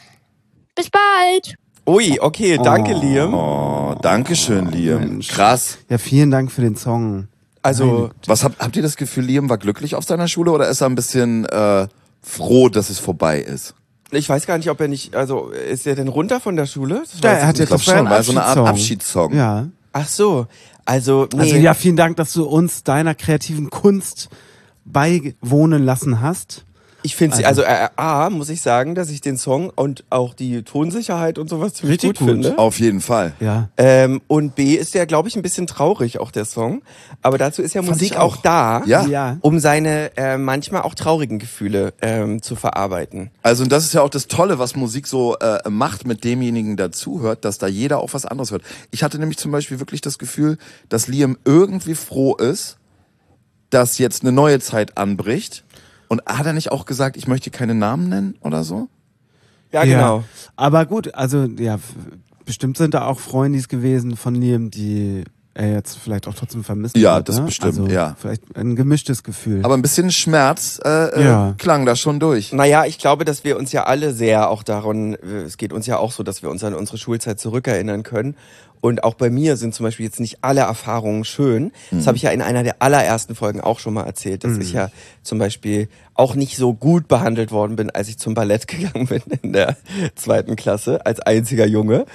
Bis bald. Ui, okay, danke, Liam. Oh, danke schön, Liam. Mensch. Krass. Ja, vielen Dank für den Song. Also, Was habt ihr das Gefühl, Liam war glücklich auf seiner Schule oder ist er ein bisschen froh, dass es vorbei ist? ich weiß gar nicht, ob er nicht, also, ist er denn runter von der Schule? Das Ja, weiß er hat ich jetzt nicht. Ich glaube schon, einen war so eine Art Abschiedssong. Abschiedssong. Ja. Ach so, also, nee. Also ja, vielen Dank, dass du uns deiner kreativen Kunst beiwohnen lassen hast. Ich finde also A, muss ich sagen, dass ich den Song und auch die Tonsicherheit und sowas ziemlich Richtig gut finde. Auf jeden Fall. Ja. Und B ist ja, glaube ich, ein bisschen traurig, auch der Song. Aber dazu ist ja Musik ich auch auch. da, Ja. um seine manchmal auch traurigen Gefühle zu verarbeiten. Also und das ist ja auch das Tolle, was Musik so macht mit demjenigen, der zuhört, dass da jeder auch was anderes hört. Ich hatte nämlich zum Beispiel wirklich das Gefühl, dass Liam irgendwie froh ist, dass jetzt eine neue Zeit anbricht. Und hat er nicht auch gesagt, ich möchte keine Namen nennen oder so? Ja, genau. Aber gut, also ja, bestimmt sind da auch Freundis gewesen von Liam, die er jetzt vielleicht auch trotzdem vermisst Ja, hat. das ne? bestimmt, also ja. Vielleicht ein gemischtes Gefühl. Aber ein bisschen Schmerz Ja. klang da schon durch. Naja, ich glaube, dass wir uns ja alle sehr auch daran, es geht uns ja auch so, dass wir uns an unsere Schulzeit zurückerinnern können. Und auch bei mir sind zum Beispiel jetzt nicht alle Erfahrungen schön. Das habe ich ja in einer der allerersten Folgen auch schon mal erzählt, dass ich ja zum Beispiel auch nicht so gut behandelt worden bin, als ich zum Ballett gegangen bin in der 2. Klasse als einziger Junge.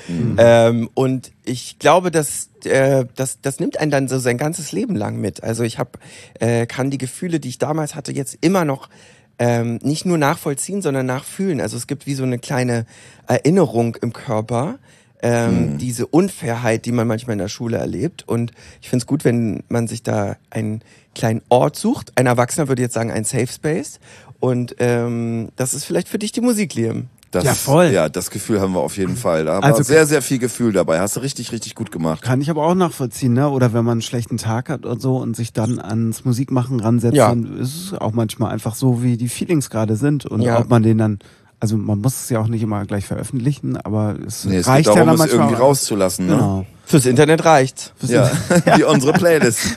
Und ich glaube, dass das nimmt einen dann so sein ganzes Leben lang mit. Also ich kann die Gefühle, die ich damals hatte, jetzt immer noch nicht nur nachvollziehen, sondern nachfühlen. Also es gibt wie so eine kleine Erinnerung im Körper, diese Unfairheit, die man manchmal in der Schule erlebt. Und ich finde es gut, wenn man sich da einen kleinen Ort sucht. Ein Erwachsener würde jetzt sagen, ein Safe Space. Und das ist vielleicht für dich die Musik, Liam. Das, Ja, voll. Ja, das Gefühl haben wir auf jeden Fall. Da war Also- sehr, sehr viel Gefühl dabei. Hast du richtig, richtig gut gemacht. Kann ich aber auch nachvollziehen, ne? Oder wenn man einen schlechten Tag hat und so und sich dann ans Musikmachen ransetzt, Ja. dann ist es auch manchmal einfach so, wie die Feelings gerade sind. Und Ja. ob man den dann, also man muss es ja auch nicht immer gleich veröffentlichen, aber es Nee, es reicht geht ja darum, dann es manchmal. irgendwie rauszulassen. Ne? Genau. Fürs Internet reicht's. Ja, wie unsere Playlist.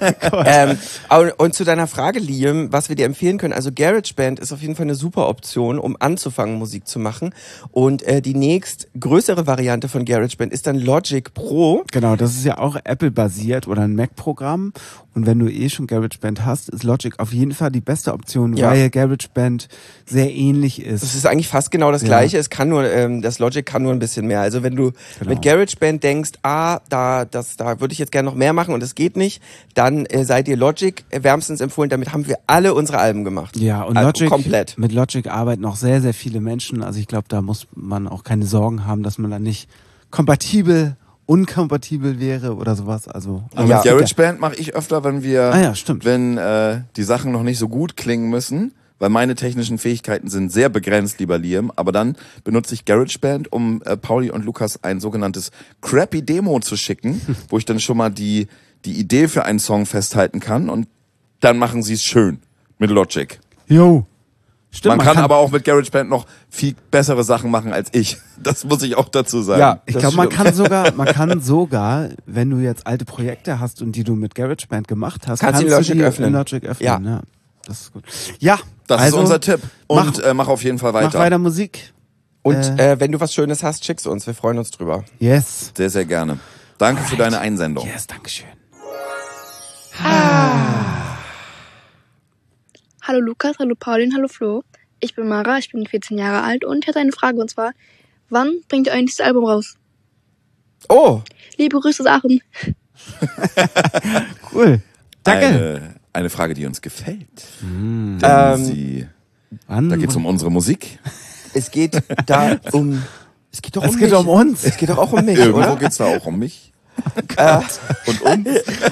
Und zu deiner Frage, Liam, was wir dir empfehlen können, also GarageBand ist auf jeden Fall eine super Option, um anzufangen, Musik zu machen. Und die nächst größere Variante von GarageBand ist dann Logic Pro. Genau, das ist ja auch Apple-basiert oder ein Mac-Programm. Und wenn du schon GarageBand hast, ist Logic auf jeden Fall die beste Option, Ja. weil GarageBand sehr ähnlich Es ist. ist eigentlich fast genau das Ja. Gleiche. Es kann nur, das Logic kann nur ein bisschen mehr. Also wenn du mit GarageBand denkst, da würde ich jetzt gerne noch mehr machen und es geht nicht, dann sei dir Logic wärmstens empfohlen. Damit haben wir alle unsere Alben gemacht. Ja, und Also Logic, komplett. mit Logic arbeiten auch sehr, sehr viele Menschen. Also ich glaube, da muss man auch keine Sorgen haben, dass man da nicht unkompatibel wäre oder sowas. Also, aber Ja. es gibt GarageBand mache ich öfter, wenn wir, Ah ja, stimmt. wenn die Sachen noch nicht so gut klingen müssen, weil meine technischen Fähigkeiten sind sehr begrenzt, lieber Liam. Aber dann benutze ich GarageBand, um Pauli und Lukas ein sogenanntes Crappy Demo zu schicken, wo ich dann schon mal die Idee für einen Song festhalten kann und dann machen sie es schön mit Logic. Jo. Stimmt, Man kann aber auch mit GarageBand noch viel bessere Sachen machen als ich. Das muss ich auch dazu sagen. Ja. Ich Das glaube, man stimmt. kann sogar, wenn du jetzt alte Projekte hast und die du mit GarageBand gemacht hast, Kannst du du Logic die öffnen. in Logic öffnen. Ja. Ja. Das ist gut. Ja, Das also, ist unser Tipp. Und mach auf jeden Fall Mach weiter. weiter Musik. Und wenn du was Schönes hast, schick's uns. Wir freuen uns drüber. Yes. Sehr, sehr gerne. Danke für deine Einsendung. Yes, dankeschön. Hallo Lukas, hallo Paulin, hallo Flo. Ich bin Mara, ich bin 14 Jahre alt und ich hatte eine Frage und zwar, wann bringt ihr eigentlich das Album raus? Oh, Liebe Grüße aus Aachen. Cool. Danke. Eine Frage, die uns gefällt. Denn Wann? da geht's um unsere Musik. es geht da um... Es geht doch Es um geht mich. um uns. Es geht doch auch um mich, Irgendwo oder? geht's da auch um mich. Und uns?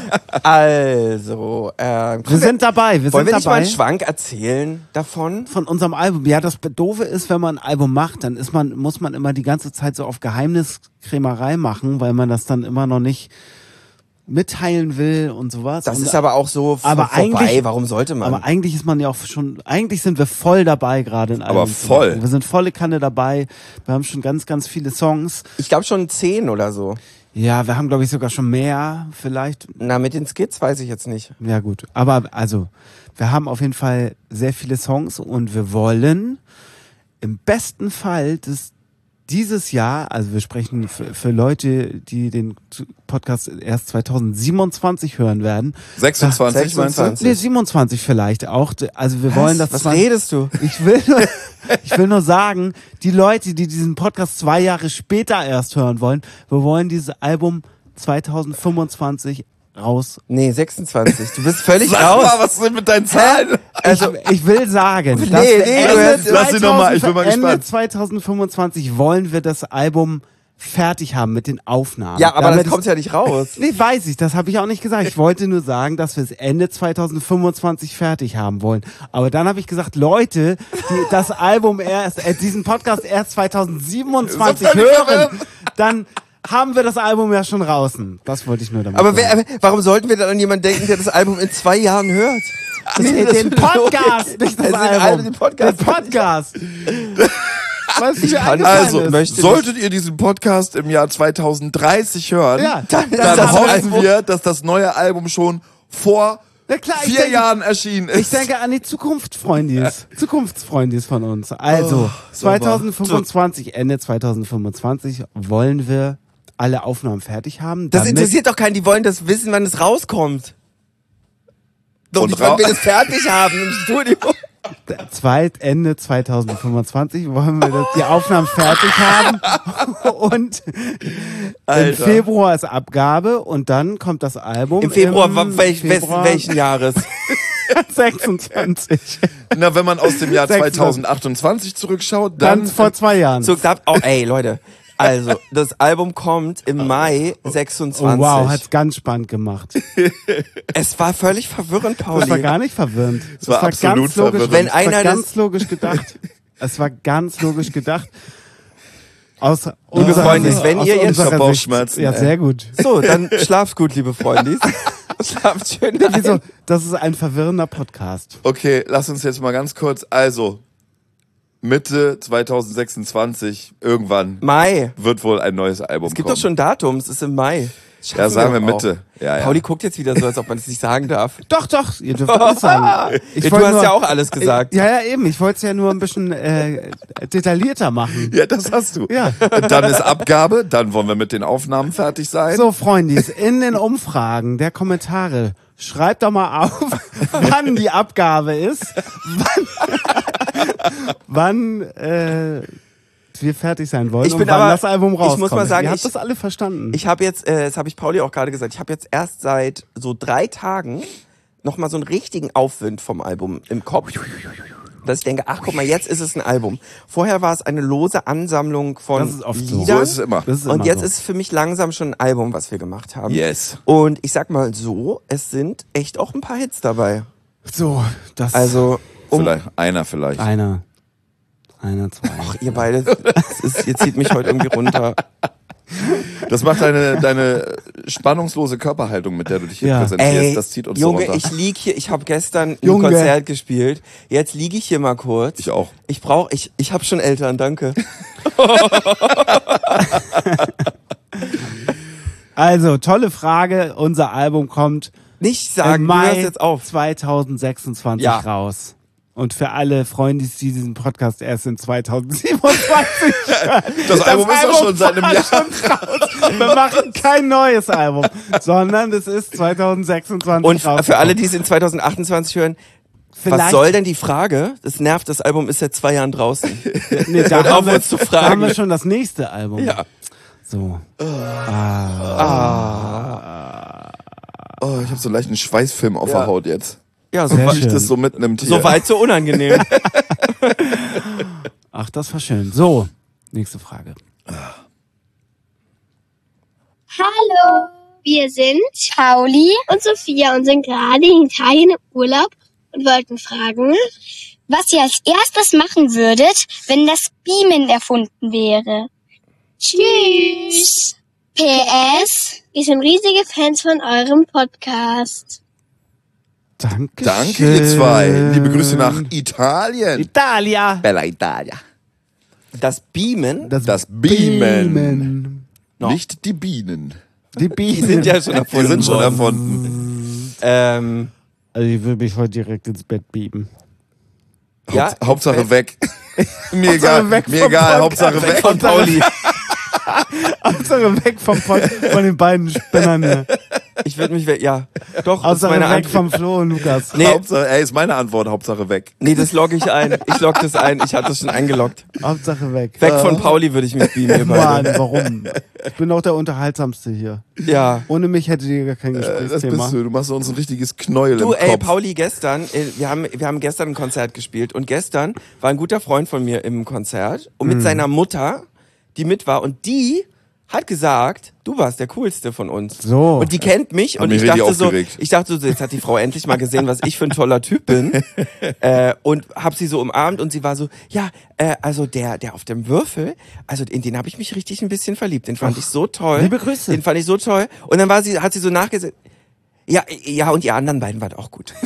Also, Wir sind dabei. wollen wir nicht mal einen Schwank erzählen davon? Von unserem Album. Ja, das Doofe ist, wenn man ein Album macht, dann muss man immer die ganze Zeit so auf Geheimniskrämerei machen, weil man das dann immer noch nicht mitteilen will und sowas. Das ist aber auch so aber vorbei. Warum sollte man? Aber eigentlich ist man ja auch eigentlich sind wir voll dabei gerade in Aber voll. Wir sind volle Kanne dabei. Wir haben schon ganz, ganz viele Songs. Ich glaube schon 10 oder so. Ja, wir haben, glaube ich, sogar schon mehr vielleicht. Na, mit den Skits weiß ich jetzt nicht. Ja gut, aber also, wir haben auf jeden Fall sehr viele Songs und wir wollen im besten Fall dieses Jahr, also wir sprechen für Leute, die den Podcast erst 2027 hören werden. 26 meinst du? Nee, 27 vielleicht auch. Also wir wollen das. Was redest du? Ich will nur sagen, die Leute, die diesen Podcast 2 Jahre später erst hören wollen, wir wollen dieses Album 2025 raus. Nee, 26. Du bist völlig Sag raus. mal, was ist denn mit deinen Zahlen? Also ich will sagen, dass lass sie noch mal, ich bin mal Ende gespannt. 2025 wollen wir das Album fertig haben mit den Aufnahmen. Ja, aber Damit das kommt ja nicht raus. Nee, weiß ich, das habe ich auch nicht gesagt. Ich wollte nur sagen, dass wir es Ende 2025 fertig haben wollen. Aber dann habe ich gesagt, Leute, die das Album diesen Podcast erst 2027 hören, dann haben wir das Album ja schon draußen. Das wollte ich nur damit Aber sagen. warum sollten wir dann an jemanden denken, der das Album in 2 Jahren hört? Nee, den Podcast, nicht das Album. Den Podcast. Den Podcast. Was Ich mir kann- eingefallen Also, ist. möchte solltet ihr diesen Podcast im Jahr 2030 hören, Ja, dann das hoffen Album- wir, dass das neue Album schon vor Na klar, ich 4 denke- Jahren erschienen ist. Ich denke an die Zukunftsfreundis von uns. Also, super. 2025, Ende 2025 wollen wir alle Aufnahmen fertig haben. Das damit- interessiert doch keinen, die wollen das wissen, wann es rauskommt. Doch Und nicht, wann wir das fertig haben im Studio. Ende 2025 wollen wir die Aufnahmen fertig haben und im Alter. Februar ist Abgabe und dann kommt das Album. Im Februar, Februar welchen Jahres? 26. Na, wenn man aus dem Jahr 26. 2028 zurückschaut, Dann dann vor 2 Jahren. Ey, Leute. Also, das Album kommt im Mai 26. Oh, wow, hat's ganz spannend gemacht. Es war völlig verwirrend, Pauli. Das war gar nicht verwirrend. Es war absolut ganz logisch. verwirrend. Wenn Es einer war das- ganz logisch gedacht. Es war ganz logisch gedacht. Aus Liebe unserer Freundis, Sicht- wenn aus ihr jetzt- unserer Ich hab Sicht- Bauchschmerzen, Ja, ey. sehr gut. So, dann schlaft gut, liebe Freundis. Schlaft schön Wieso? ein. Das ist ein verwirrender Podcast. Okay, lass uns jetzt mal ganz kurz, also Mitte 2026, irgendwann Mai. wird wohl ein neues Album Es gibt kommen. doch schon ein Datum, es ist im Mai. Ja, sagen wir doch auch. Mitte. Ja, ja. Pauli guckt jetzt wieder so, als ob man es nicht sagen darf. Doch, ihr dürft alles sagen. Du wollte hast ja auch alles gesagt. Ja, eben. Ich wollte es ja nur ein bisschen detaillierter machen. Ja, das hast du. Ja. Dann ist Abgabe, dann wollen wir mit den Aufnahmen fertig sein. So, Freundis, in den Umfragen der Kommentare, schreibt doch mal auf, wann die Abgabe ist, wann wir fertig sein wollen Ich bin und wann aber- das Album ich rauskommt. muss mal sagen, Ihr habt ich- das alle verstanden. Ich habe jetzt, das habe ich Pauli auch gerade gesagt, ich habe jetzt erst seit so 3 Tagen nochmal so einen richtigen Aufwind vom Album im Kopf. Dass ich denke, ach guck mal, jetzt ist es ein Album. Vorher war es eine lose Ansammlung von Das ist oft so. Liedern. So ist es immer. Das ist Und immer jetzt so. ist für mich langsam schon ein Album, was wir gemacht haben. Yes. Und ich sag mal so, es sind echt auch ein paar Hits dabei. So, das Also, Vielleicht, einer vielleicht. einer, zwei. Ach, ihr beide, ihr zieht mich heute irgendwie runter. Das macht deine spannungslose Körperhaltung, mit der du dich hier Ja. präsentierst. Das zieht uns Junge, so runter. ich lieg hier, ich habe gestern ein Junge. Konzert gespielt. Jetzt liege ich hier mal kurz. Ich auch. Ich habe schon Eltern, danke. Also, tolle Frage. Unser Album kommt Nicht sagen, im du hörst Mai jetzt auf. 2026 Ja. raus. Und für alle Freunde, die diesen Podcast erst in 2027 hören. Das Album ist doch schon seit einem war Jahr. schon raus. Wir machen kein neues Album, sondern es ist 2026 Und für rausgekommen. alle, die es in 2028 hören, was Vielleicht- soll denn die Frage? Das nervt, das Album ist seit 2 Jahren draußen. Nee, da Hört auf, haben wir- uns zu Da fragen. haben wir schon das nächste Album. Ja. So. Oh, ich habe so leicht einen Schweißfilm auf der Haut jetzt. Ja, so, Sehr wa- schön. Liegt das so mitten im Tier. so weit, so unangenehm. Ach, das war schön. So, nächste Frage. Hallo, Wir sind Pauli und Sophia und sind gerade in Italien im Urlaub und wollten fragen, was ihr als erstes machen würdet, wenn das Beamen erfunden wäre. Tschüss! PS, wir sind riesige Fans von eurem Podcast. Danke. Danke, ihr zwei. Liebe Grüße nach Italien. Italia. Bella Italia. Das Beamen? Das Beamen. Nicht die Bienen. Die Bienen. Die sind ja schon erfunden. Die sind schon erfunden. Also ich würde mich heute direkt ins Bett beamen. Ja, Hauptsache weg. Mir Hauptsache egal, weg mir vom egal, Podcast. Hauptsache weg. von Pauli. Hauptsache weg von den beiden Spinnern hier. Ich würde mich ja. Doch, das ist Hauptsache meine weg Antwort. vom Flo und Lukas. Nee. Hauptsache, ist meine Antwort, Hauptsache weg. Nee, das logge ich ein. Ich logge das ein. Ich hatte das schon eingeloggt. Hauptsache weg. Weg von Pauli würde ich mich beamen, ihr Mann, beide. warum? Ich bin auch der Unterhaltsamste hier. Ja. Ohne mich hättet ihr gar kein Das Gesprächsthema. bist du. Du machst uns ein richtiges Knäuel Du, im Kopf. ey, Pauli, gestern, wir haben gestern ein Konzert gespielt und gestern war ein guter Freund von mir im Konzert und mit seiner Mutter, die mit war und die hat gesagt, du warst der Coolste von uns. So. Und die kennt mich Hat und mich ich dachte richtig aufgeregt. so, jetzt hat die Frau endlich mal gesehen, was ich für ein toller Typ bin. Und hab sie so umarmt und sie war so, ja, also der auf dem Würfel, also in den habe ich mich richtig ein bisschen verliebt. Den fand ich so toll. liebe Grüße. Den fand ich so toll. Und dann hat sie so nachgesehen, ja, und die anderen beiden waren auch gut.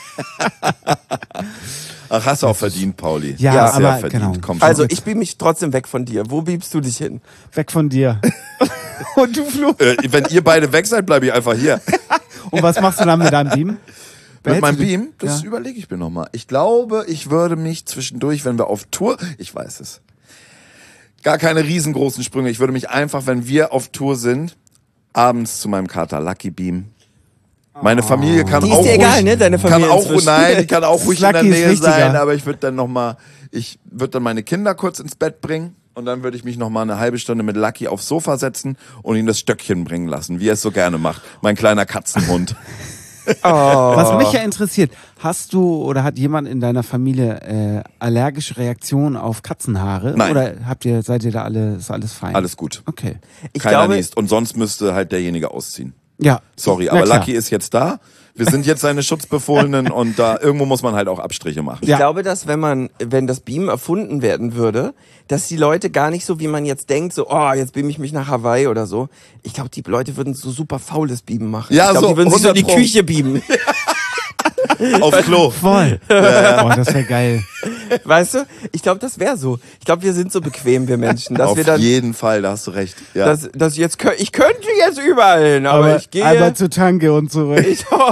Ach, hast du auch verdient, Pauli. Ja, Sehr aber verdient. genau. Komm schon. Also ich beam mich trotzdem weg von dir. Wo beamst du dich hin? Weg von dir. Und du, Flo? Wenn ihr beide weg seid, bleibe ich einfach hier. Und was machst du dann mit deinem Beam? Mit meinem Behältst du- Beam, das Ja. überlege ich mir nochmal. Ich glaube, ich würde mich zwischendurch, wenn wir auf Tour, ich weiß es, gar keine riesengroßen Sprünge. Ich würde mich einfach, wenn wir auf Tour sind, abends zu meinem Kater Lucky beamen. Meine Familie kann Die auch ist dir ruhig, egal, ne, deine Familie kann auch, inzwischen. nein, die kann auch ruhig in der Lucky ist Nähe wichtiger. sein, aber ich würde dann meine Kinder kurz ins Bett bringen und dann würde ich mich nochmal eine halbe Stunde mit Lucky aufs Sofa setzen und ihm das Stöckchen bringen lassen, wie er es so gerne macht. Mein kleiner Katzenhund. Was mich ja interessiert, hast du oder hat jemand in deiner Familie allergische Reaktionen auf Katzenhaare? Nein. Oder seid ihr da ist alles fein? Alles gut. Okay. Ich Keiner glaube, niest. Und sonst müsste halt derjenige ausziehen. Ja. Sorry, Na aber klar. Lucky ist jetzt da. Wir sind jetzt seine Schutzbefohlenen und da irgendwo muss man halt auch Abstriche machen. Ich glaube, dass wenn das Beamen erfunden werden würde, dass die Leute gar nicht so, wie man jetzt denkt, so, oh, jetzt beame ich mich nach Hawaii oder so. Ich glaube, die Leute würden so super faules Beamen machen. Ja, ich glaube, so, die würden sich so in die 100 Pro. Küche beamen. Auf Klo. Voll. Oh, das wäre geil. Weißt du? Ich glaube, das wäre so. Ich glaube, wir sind so bequem, wir Menschen, dass Auf wir dann, jeden Fall, da hast du recht. Ja. dass ich könnte jetzt überall hin, aber ich gehe. Einmal zu Tanke und zurück.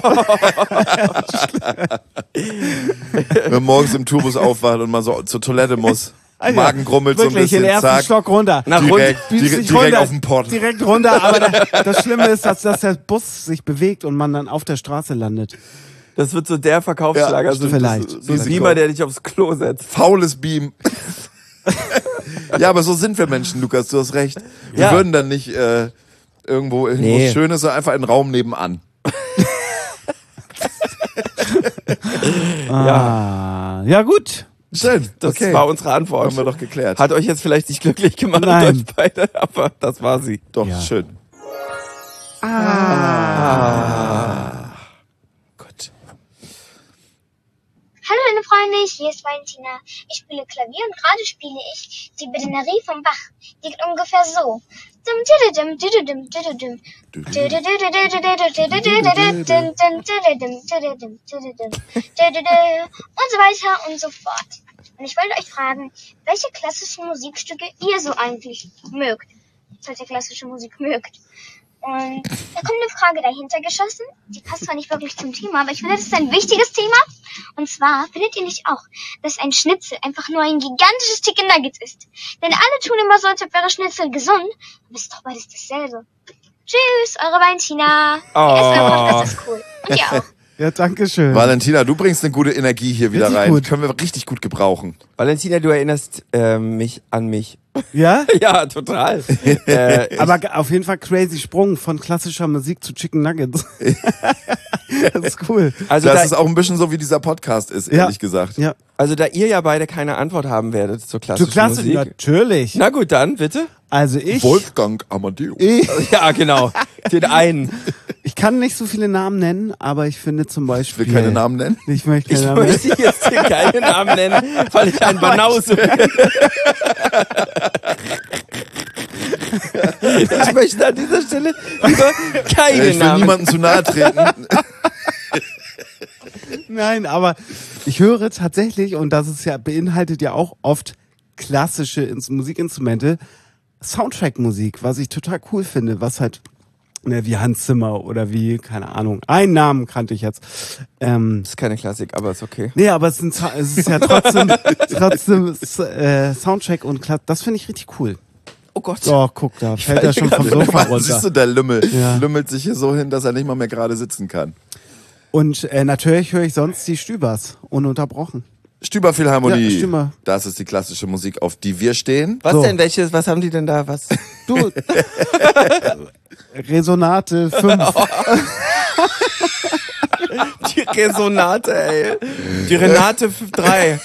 Wenn man morgens im Tourbus aufwacht und mal so zur Toilette muss. Alter, Magen grummelt so ein wirklich, bisschen, den ersten zack. Stock runter. Direkt, Beamst dich direkt runter, auf den Pott. Direkt runter, aber das Schlimme ist, dass der Bus sich bewegt und man dann auf der Straße landet. Das wird so der Verkaufsschlager, Ja, so, vielleicht. so ein Beamer, der dich aufs Klo setzt. Faules Beam. Ja, aber so sind wir Menschen, Lukas, du hast recht. Wir Ja. würden dann nicht irgendwo Nee. Schönes, sondern einfach in den Raum nebenan. Ja gut. Schön, Das war unsere Antwort. Haben wir doch geklärt. Hat euch jetzt vielleicht nicht glücklich gemacht, Nein. euch beide, aber das war sie. Doch, Ja. schön. Gut. Hallo meine Freunde, hier ist Valentina. Ich spiele Klavier und gerade spiele ich die Bedinnerie vom Bach. Die geht ungefähr so. Und so weiter und so fort. Und ich wollte euch fragen, welche klassischen Musikstücke ihr so eigentlich mögt. Falls ihr klassische Musik mögt. Und da kommt eine Frage dahinter geschossen. Die passt zwar nicht wirklich zum Thema, aber ich finde, das ist ein wichtiges Thema. Und zwar, findet ihr nicht auch, dass ein Schnitzel einfach nur ein gigantisches Chicken Nuggets ist? Denn alle tun immer so, als ob wäre Schnitzel gesund. Aber es ist doch beides dasselbe. Tschüss, eure Valentina. Der Essen-Podcast ist cool. Und ihr auch. Ja, danke schön. Valentina, du bringst eine gute Energie hier wieder Richtig rein. gut. Können wir richtig gut gebrauchen. Valentina, du erinnerst mich an mich. Ja? Ja, total. Aber auf jeden Fall crazy Sprung von klassischer Musik zu Chicken Nuggets. Das ist cool. Also das da, ist auch ein bisschen so, wie dieser Podcast ist, Ja. ehrlich gesagt. Ja. Also da ihr ja beide keine Antwort haben werdet zur klassischen Musik. Natürlich. Na gut, dann bitte. Also ich. Wolfgang Amadeus. Ja, genau. Den einen. Ich kann nicht so viele Namen nennen, aber ich finde zum Beispiel. Ich will keine Namen nennen. Ich möchte keine Ich Namen nennen. möchte jetzt hier keine Namen nennen, weil ich ein Banause bin. Ich möchte an dieser Stelle lieber keine Ich will Namen. niemandem zu nahe treten. Nein, aber ich höre tatsächlich, und das ist ja, beinhaltet ja auch oft klassische Musikinstrumente, Soundtrack-Musik, was ich total cool finde, was halt, wie Hans Zimmer oder wie, keine Ahnung, einen Namen kannte ich jetzt. Das ist keine Klassik, aber ist okay. Nee, aber es ist ja trotzdem Soundtrack und das finde ich richtig cool. Oh Gott. Oh, guck, da fällt er schon vom Sofa runter. Siehst du, der Lümmel Ja. lümmelt sich hier so hin, dass er nicht mal mehr gerade sitzen kann. Und natürlich höre ich sonst die Stübers, ununterbrochen. Stüberphilharmonie. Ja, Stüber. Das ist die klassische Musik, auf die wir stehen. Was So. denn? Was haben die denn da? Was? Du, Resonate 5. Die Resonate, ey. Die Renate 3.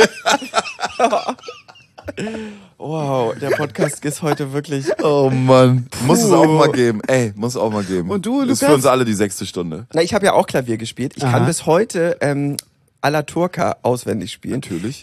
Wow, der Podcast ist heute wirklich. Oh Mann. Muss es auch mal geben. Ey, muss es auch mal geben. Und du, Ist Lukas? für uns alle die 6. Stunde. Na, ich habe ja auch Klavier gespielt. Ich kann bis heute Alla Turca auswendig spielen. Natürlich.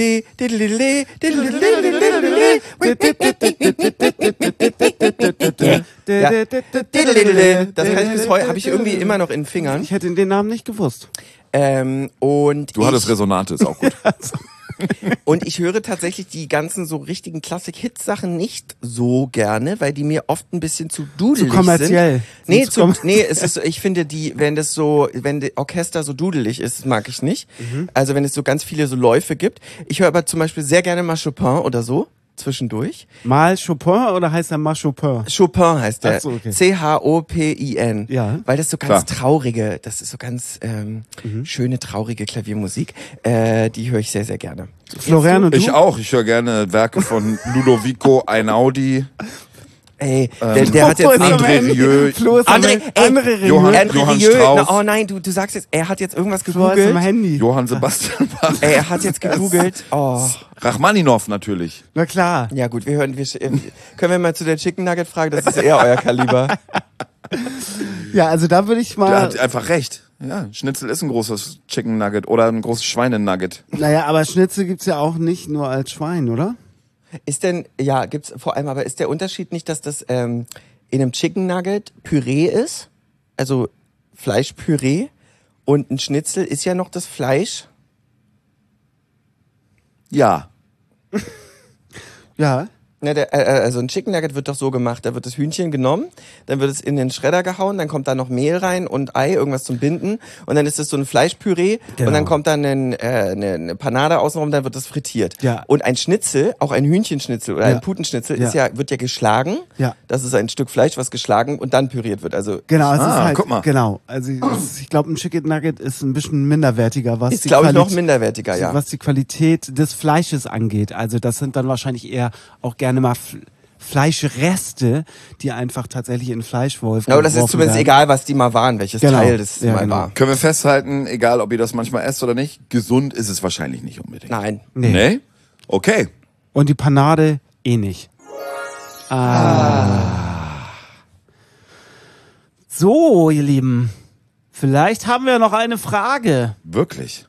Das kann ich bis heute, habe ich irgendwie immer noch in den Fingern. Ich hätte den Namen nicht gewusst. Und Du hattest Resonate, ist auch gut. Und ich höre tatsächlich die ganzen so richtigen Klassik-Hits-Sachen nicht so gerne, weil die mir oft ein bisschen zu dudelig Zu kommerziell. sind. Nee, es ist so, ich finde wenn das Orchester so dudelig ist, mag ich nicht. Also wenn es so ganz viele so Läufe gibt. Ich höre aber zum Beispiel sehr gerne mal Chopin oder so. Zwischendurch. Mal Chopin oder heißt er mal Chopin? Chopin heißt der. Ach so, okay. Chopin. Ja. Weil das so ganz traurige, das ist so ganz schöne, traurige Klaviermusik. Die höre ich sehr, sehr gerne. Florian und du? Ich auch. Ich höre gerne Werke von Ludovico Einaudi. Ey, der hat jetzt André Rieu. Flo ist André Johann Rieu. Strauss. Oh nein, du sagst jetzt, er hat jetzt irgendwas Flo ist am gegoogelt. Handy. Johann Sebastian Bach. Ey, er hat jetzt gegoogelt. Oh. Rachmaninow natürlich. Na klar. Ja gut, können wir mal zu der Chicken Nugget Frage, das ist eher euer Kaliber. Ja, also da würde ich Der mal. hat einfach recht. Ja, Schnitzel ist ein großes Chicken Nugget oder ein großes Schweinenugget. Naja, aber Schnitzel gibt's ja auch nicht nur als Schwein, oder? Ist denn, ja, gibt's vor allem, aber ist der Unterschied nicht, dass das in einem Chicken Nugget Püree ist? Also Fleischpüree und ein Schnitzel ist ja noch das Fleisch. Ja. Ja. Ja, also ein Chicken Nugget wird doch so gemacht, da wird das Hühnchen genommen, dann wird es in den Schredder gehauen, dann kommt da noch Mehl rein und Ei, irgendwas zum Binden und dann ist es so ein Fleischpüree und dann kommt dann eine Panade außenrum, dann wird das frittiert. Ja. Und ein Schnitzel, auch ein Hühnchenschnitzel oder ein Putenschnitzel wird ja geschlagen. Ja. Das ist ein Stück Fleisch, was geschlagen und dann püriert wird. Also Genau, es ist halt, guck mal. genau. Also ich glaube, ein Chicken Nugget ist ein bisschen minderwertiger, was ist, die glaube ich, noch Qualität- minderwertiger, ja. was die Qualität des Fleisches angeht. Also das sind dann wahrscheinlich eher auch gerne mal Fleischreste, die einfach tatsächlich in Fleischwolf Ja, aber das ist geworfen zumindest werden. egal, was die mal waren, welches Genau. Teil das Ja, mal genau. war. Können wir festhalten, egal ob ihr das manchmal esst oder nicht, gesund ist es wahrscheinlich nicht unbedingt. Nein. Nee. Nee? Okay. Und die Panade eh nicht. So, ihr Lieben. Vielleicht haben wir noch eine Frage. Wirklich.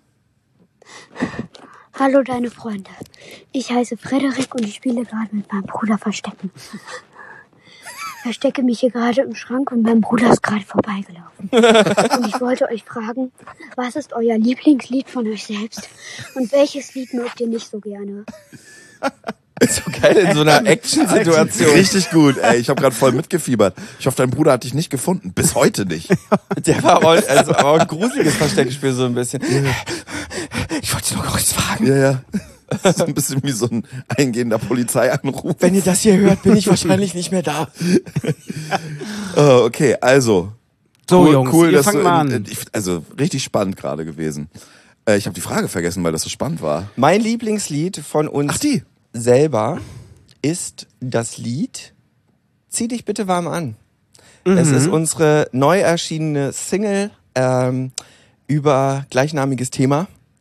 Hallo deine Freunde. Ich heiße Frederik und ich spiele gerade mit meinem Bruder Verstecken. Verstecke mich hier gerade im Schrank und mein Bruder ist gerade vorbeigelaufen. Und ich wollte euch fragen, was ist euer Lieblingslied von euch selbst? Und welches Lied mögt ihr nicht so gerne? So geil in so einer Action-Situation. Richtig gut, ey. Ich habe gerade voll mitgefiebert. Ich hoffe, dein Bruder hat dich nicht gefunden. Bis heute nicht. Der war auch ein gruseliges Versteckspiel so ein bisschen. Ich wollte noch kurz fragen. Ja. Das ist ein bisschen wie so ein eingehender Polizeianruf. Wenn ihr das hier hört, bin ich wahrscheinlich nicht mehr da. Oh, okay, also. So, Jungs, ihr dass fangt du, mal an. Also, richtig spannend gerade gewesen. Ich habe die Frage vergessen, weil das so spannend war. Mein Lieblingslied von uns selber ist das Lied Zieh dich bitte warm an. Es ist unsere neu erschienene Single über gleichnamiges Thema.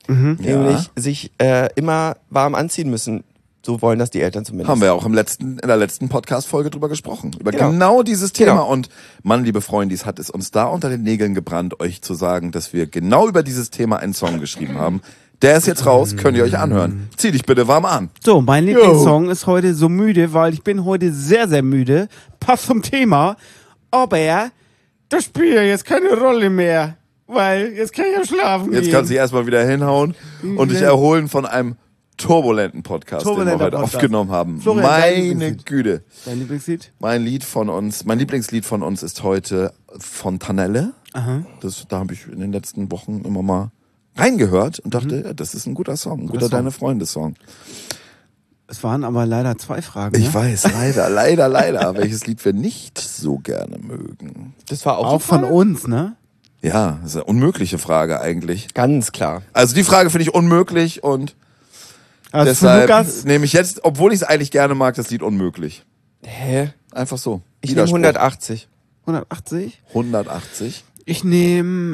Nämlich sich immer warm anziehen müssen. So wollen das die Eltern zumindest. Haben wir auch in der letzten Podcast-Folge drüber gesprochen. Über genau dieses Thema. Genau. Und Mann, liebe Freundis, hat es uns da unter den Nägeln gebrannt, euch zu sagen, dass wir genau über dieses Thema einen Song geschrieben haben. Der ist jetzt raus, könnt ihr euch anhören. Zieh dich bitte warm an. So, mein Lieblingssong ist heute so müde, weil ich bin heute sehr, sehr müde. Passt zum Thema. Aber das spielt ja jetzt keine Rolle mehr. Weil jetzt kann ich ja schlafen Jetzt gehen. kannst du dich erstmal wieder hinhauen und dich erholen von einem turbulenten Podcast, den wir heute aufgenommen haben. Florian, Meine Güte. Dein Lieblingslied? Mein Lieblingslied von uns ist heute Fontanelle. Aha. Da habe ich in den letzten Wochen immer mal reingehört und dachte, ja, das ist ein guter Song, ein guter Deine Freunde-Song. Es waren aber leider 2 Fragen. Ich weiß, leider, welches Lied wir nicht so gerne mögen. Das war auch von uns, ne? Ja, das ist eine unmögliche Frage eigentlich. Ganz klar. Also die Frage finde ich unmöglich und also deshalb nehme ich jetzt, obwohl ich es eigentlich gerne mag, das Lied unmöglich. Hä? Einfach so. Ich nehme 180. 180? 180. Ich nehme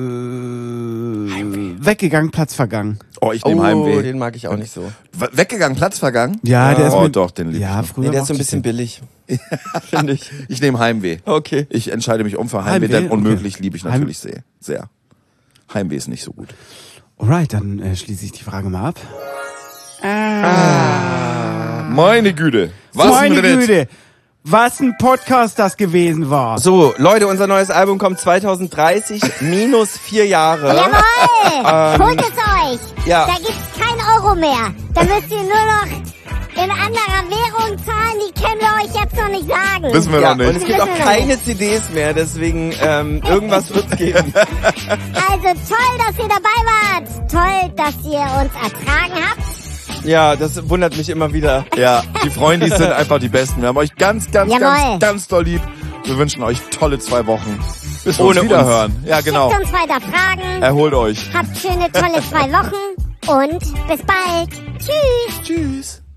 Weggegangen, Platz vergangen. Oh, ich nehme Heimweh. Den mag ich auch nicht so. Weggegangen, Platz vergangen? Ja, der ist mit, doch, den lieb ich noch. früher Der ist so ein bisschen billig. Finde ich. Ich nehme Heimweh. Okay. Ich entscheide mich für Heimweh, denn unmöglich liebe ich natürlich sehr. Heimweh ist nicht so gut. Alright, dann schließe ich die Frage mal ab. Meine Güte. Was ein Podcast das gewesen war. So, Leute, unser neues Album kommt 2030, minus 4 Jahre. Jawohl! Holt es euch! Ja. Da gibt's kein Euro mehr. Da müsst ihr nur noch in anderer Währung zahlen, die können wir euch jetzt noch nicht sagen. Wissen wir noch nicht. Und es gibt auch keine CDs mehr, deswegen irgendwas wird's geben. Also toll, dass ihr dabei wart. Toll, dass ihr uns ertragen habt. Ja, das wundert mich immer wieder. Ja, die Freundis sind einfach die Besten. Wir haben euch ganz doll lieb. Wir wünschen euch tolle 2 Wochen. Bis wir uns wiederhören. Ja, genau. Schickt uns weiter Fragen. Erholt euch. Habt schöne, tolle 2 Wochen. Und bis bald. Tschüss. Tschüss.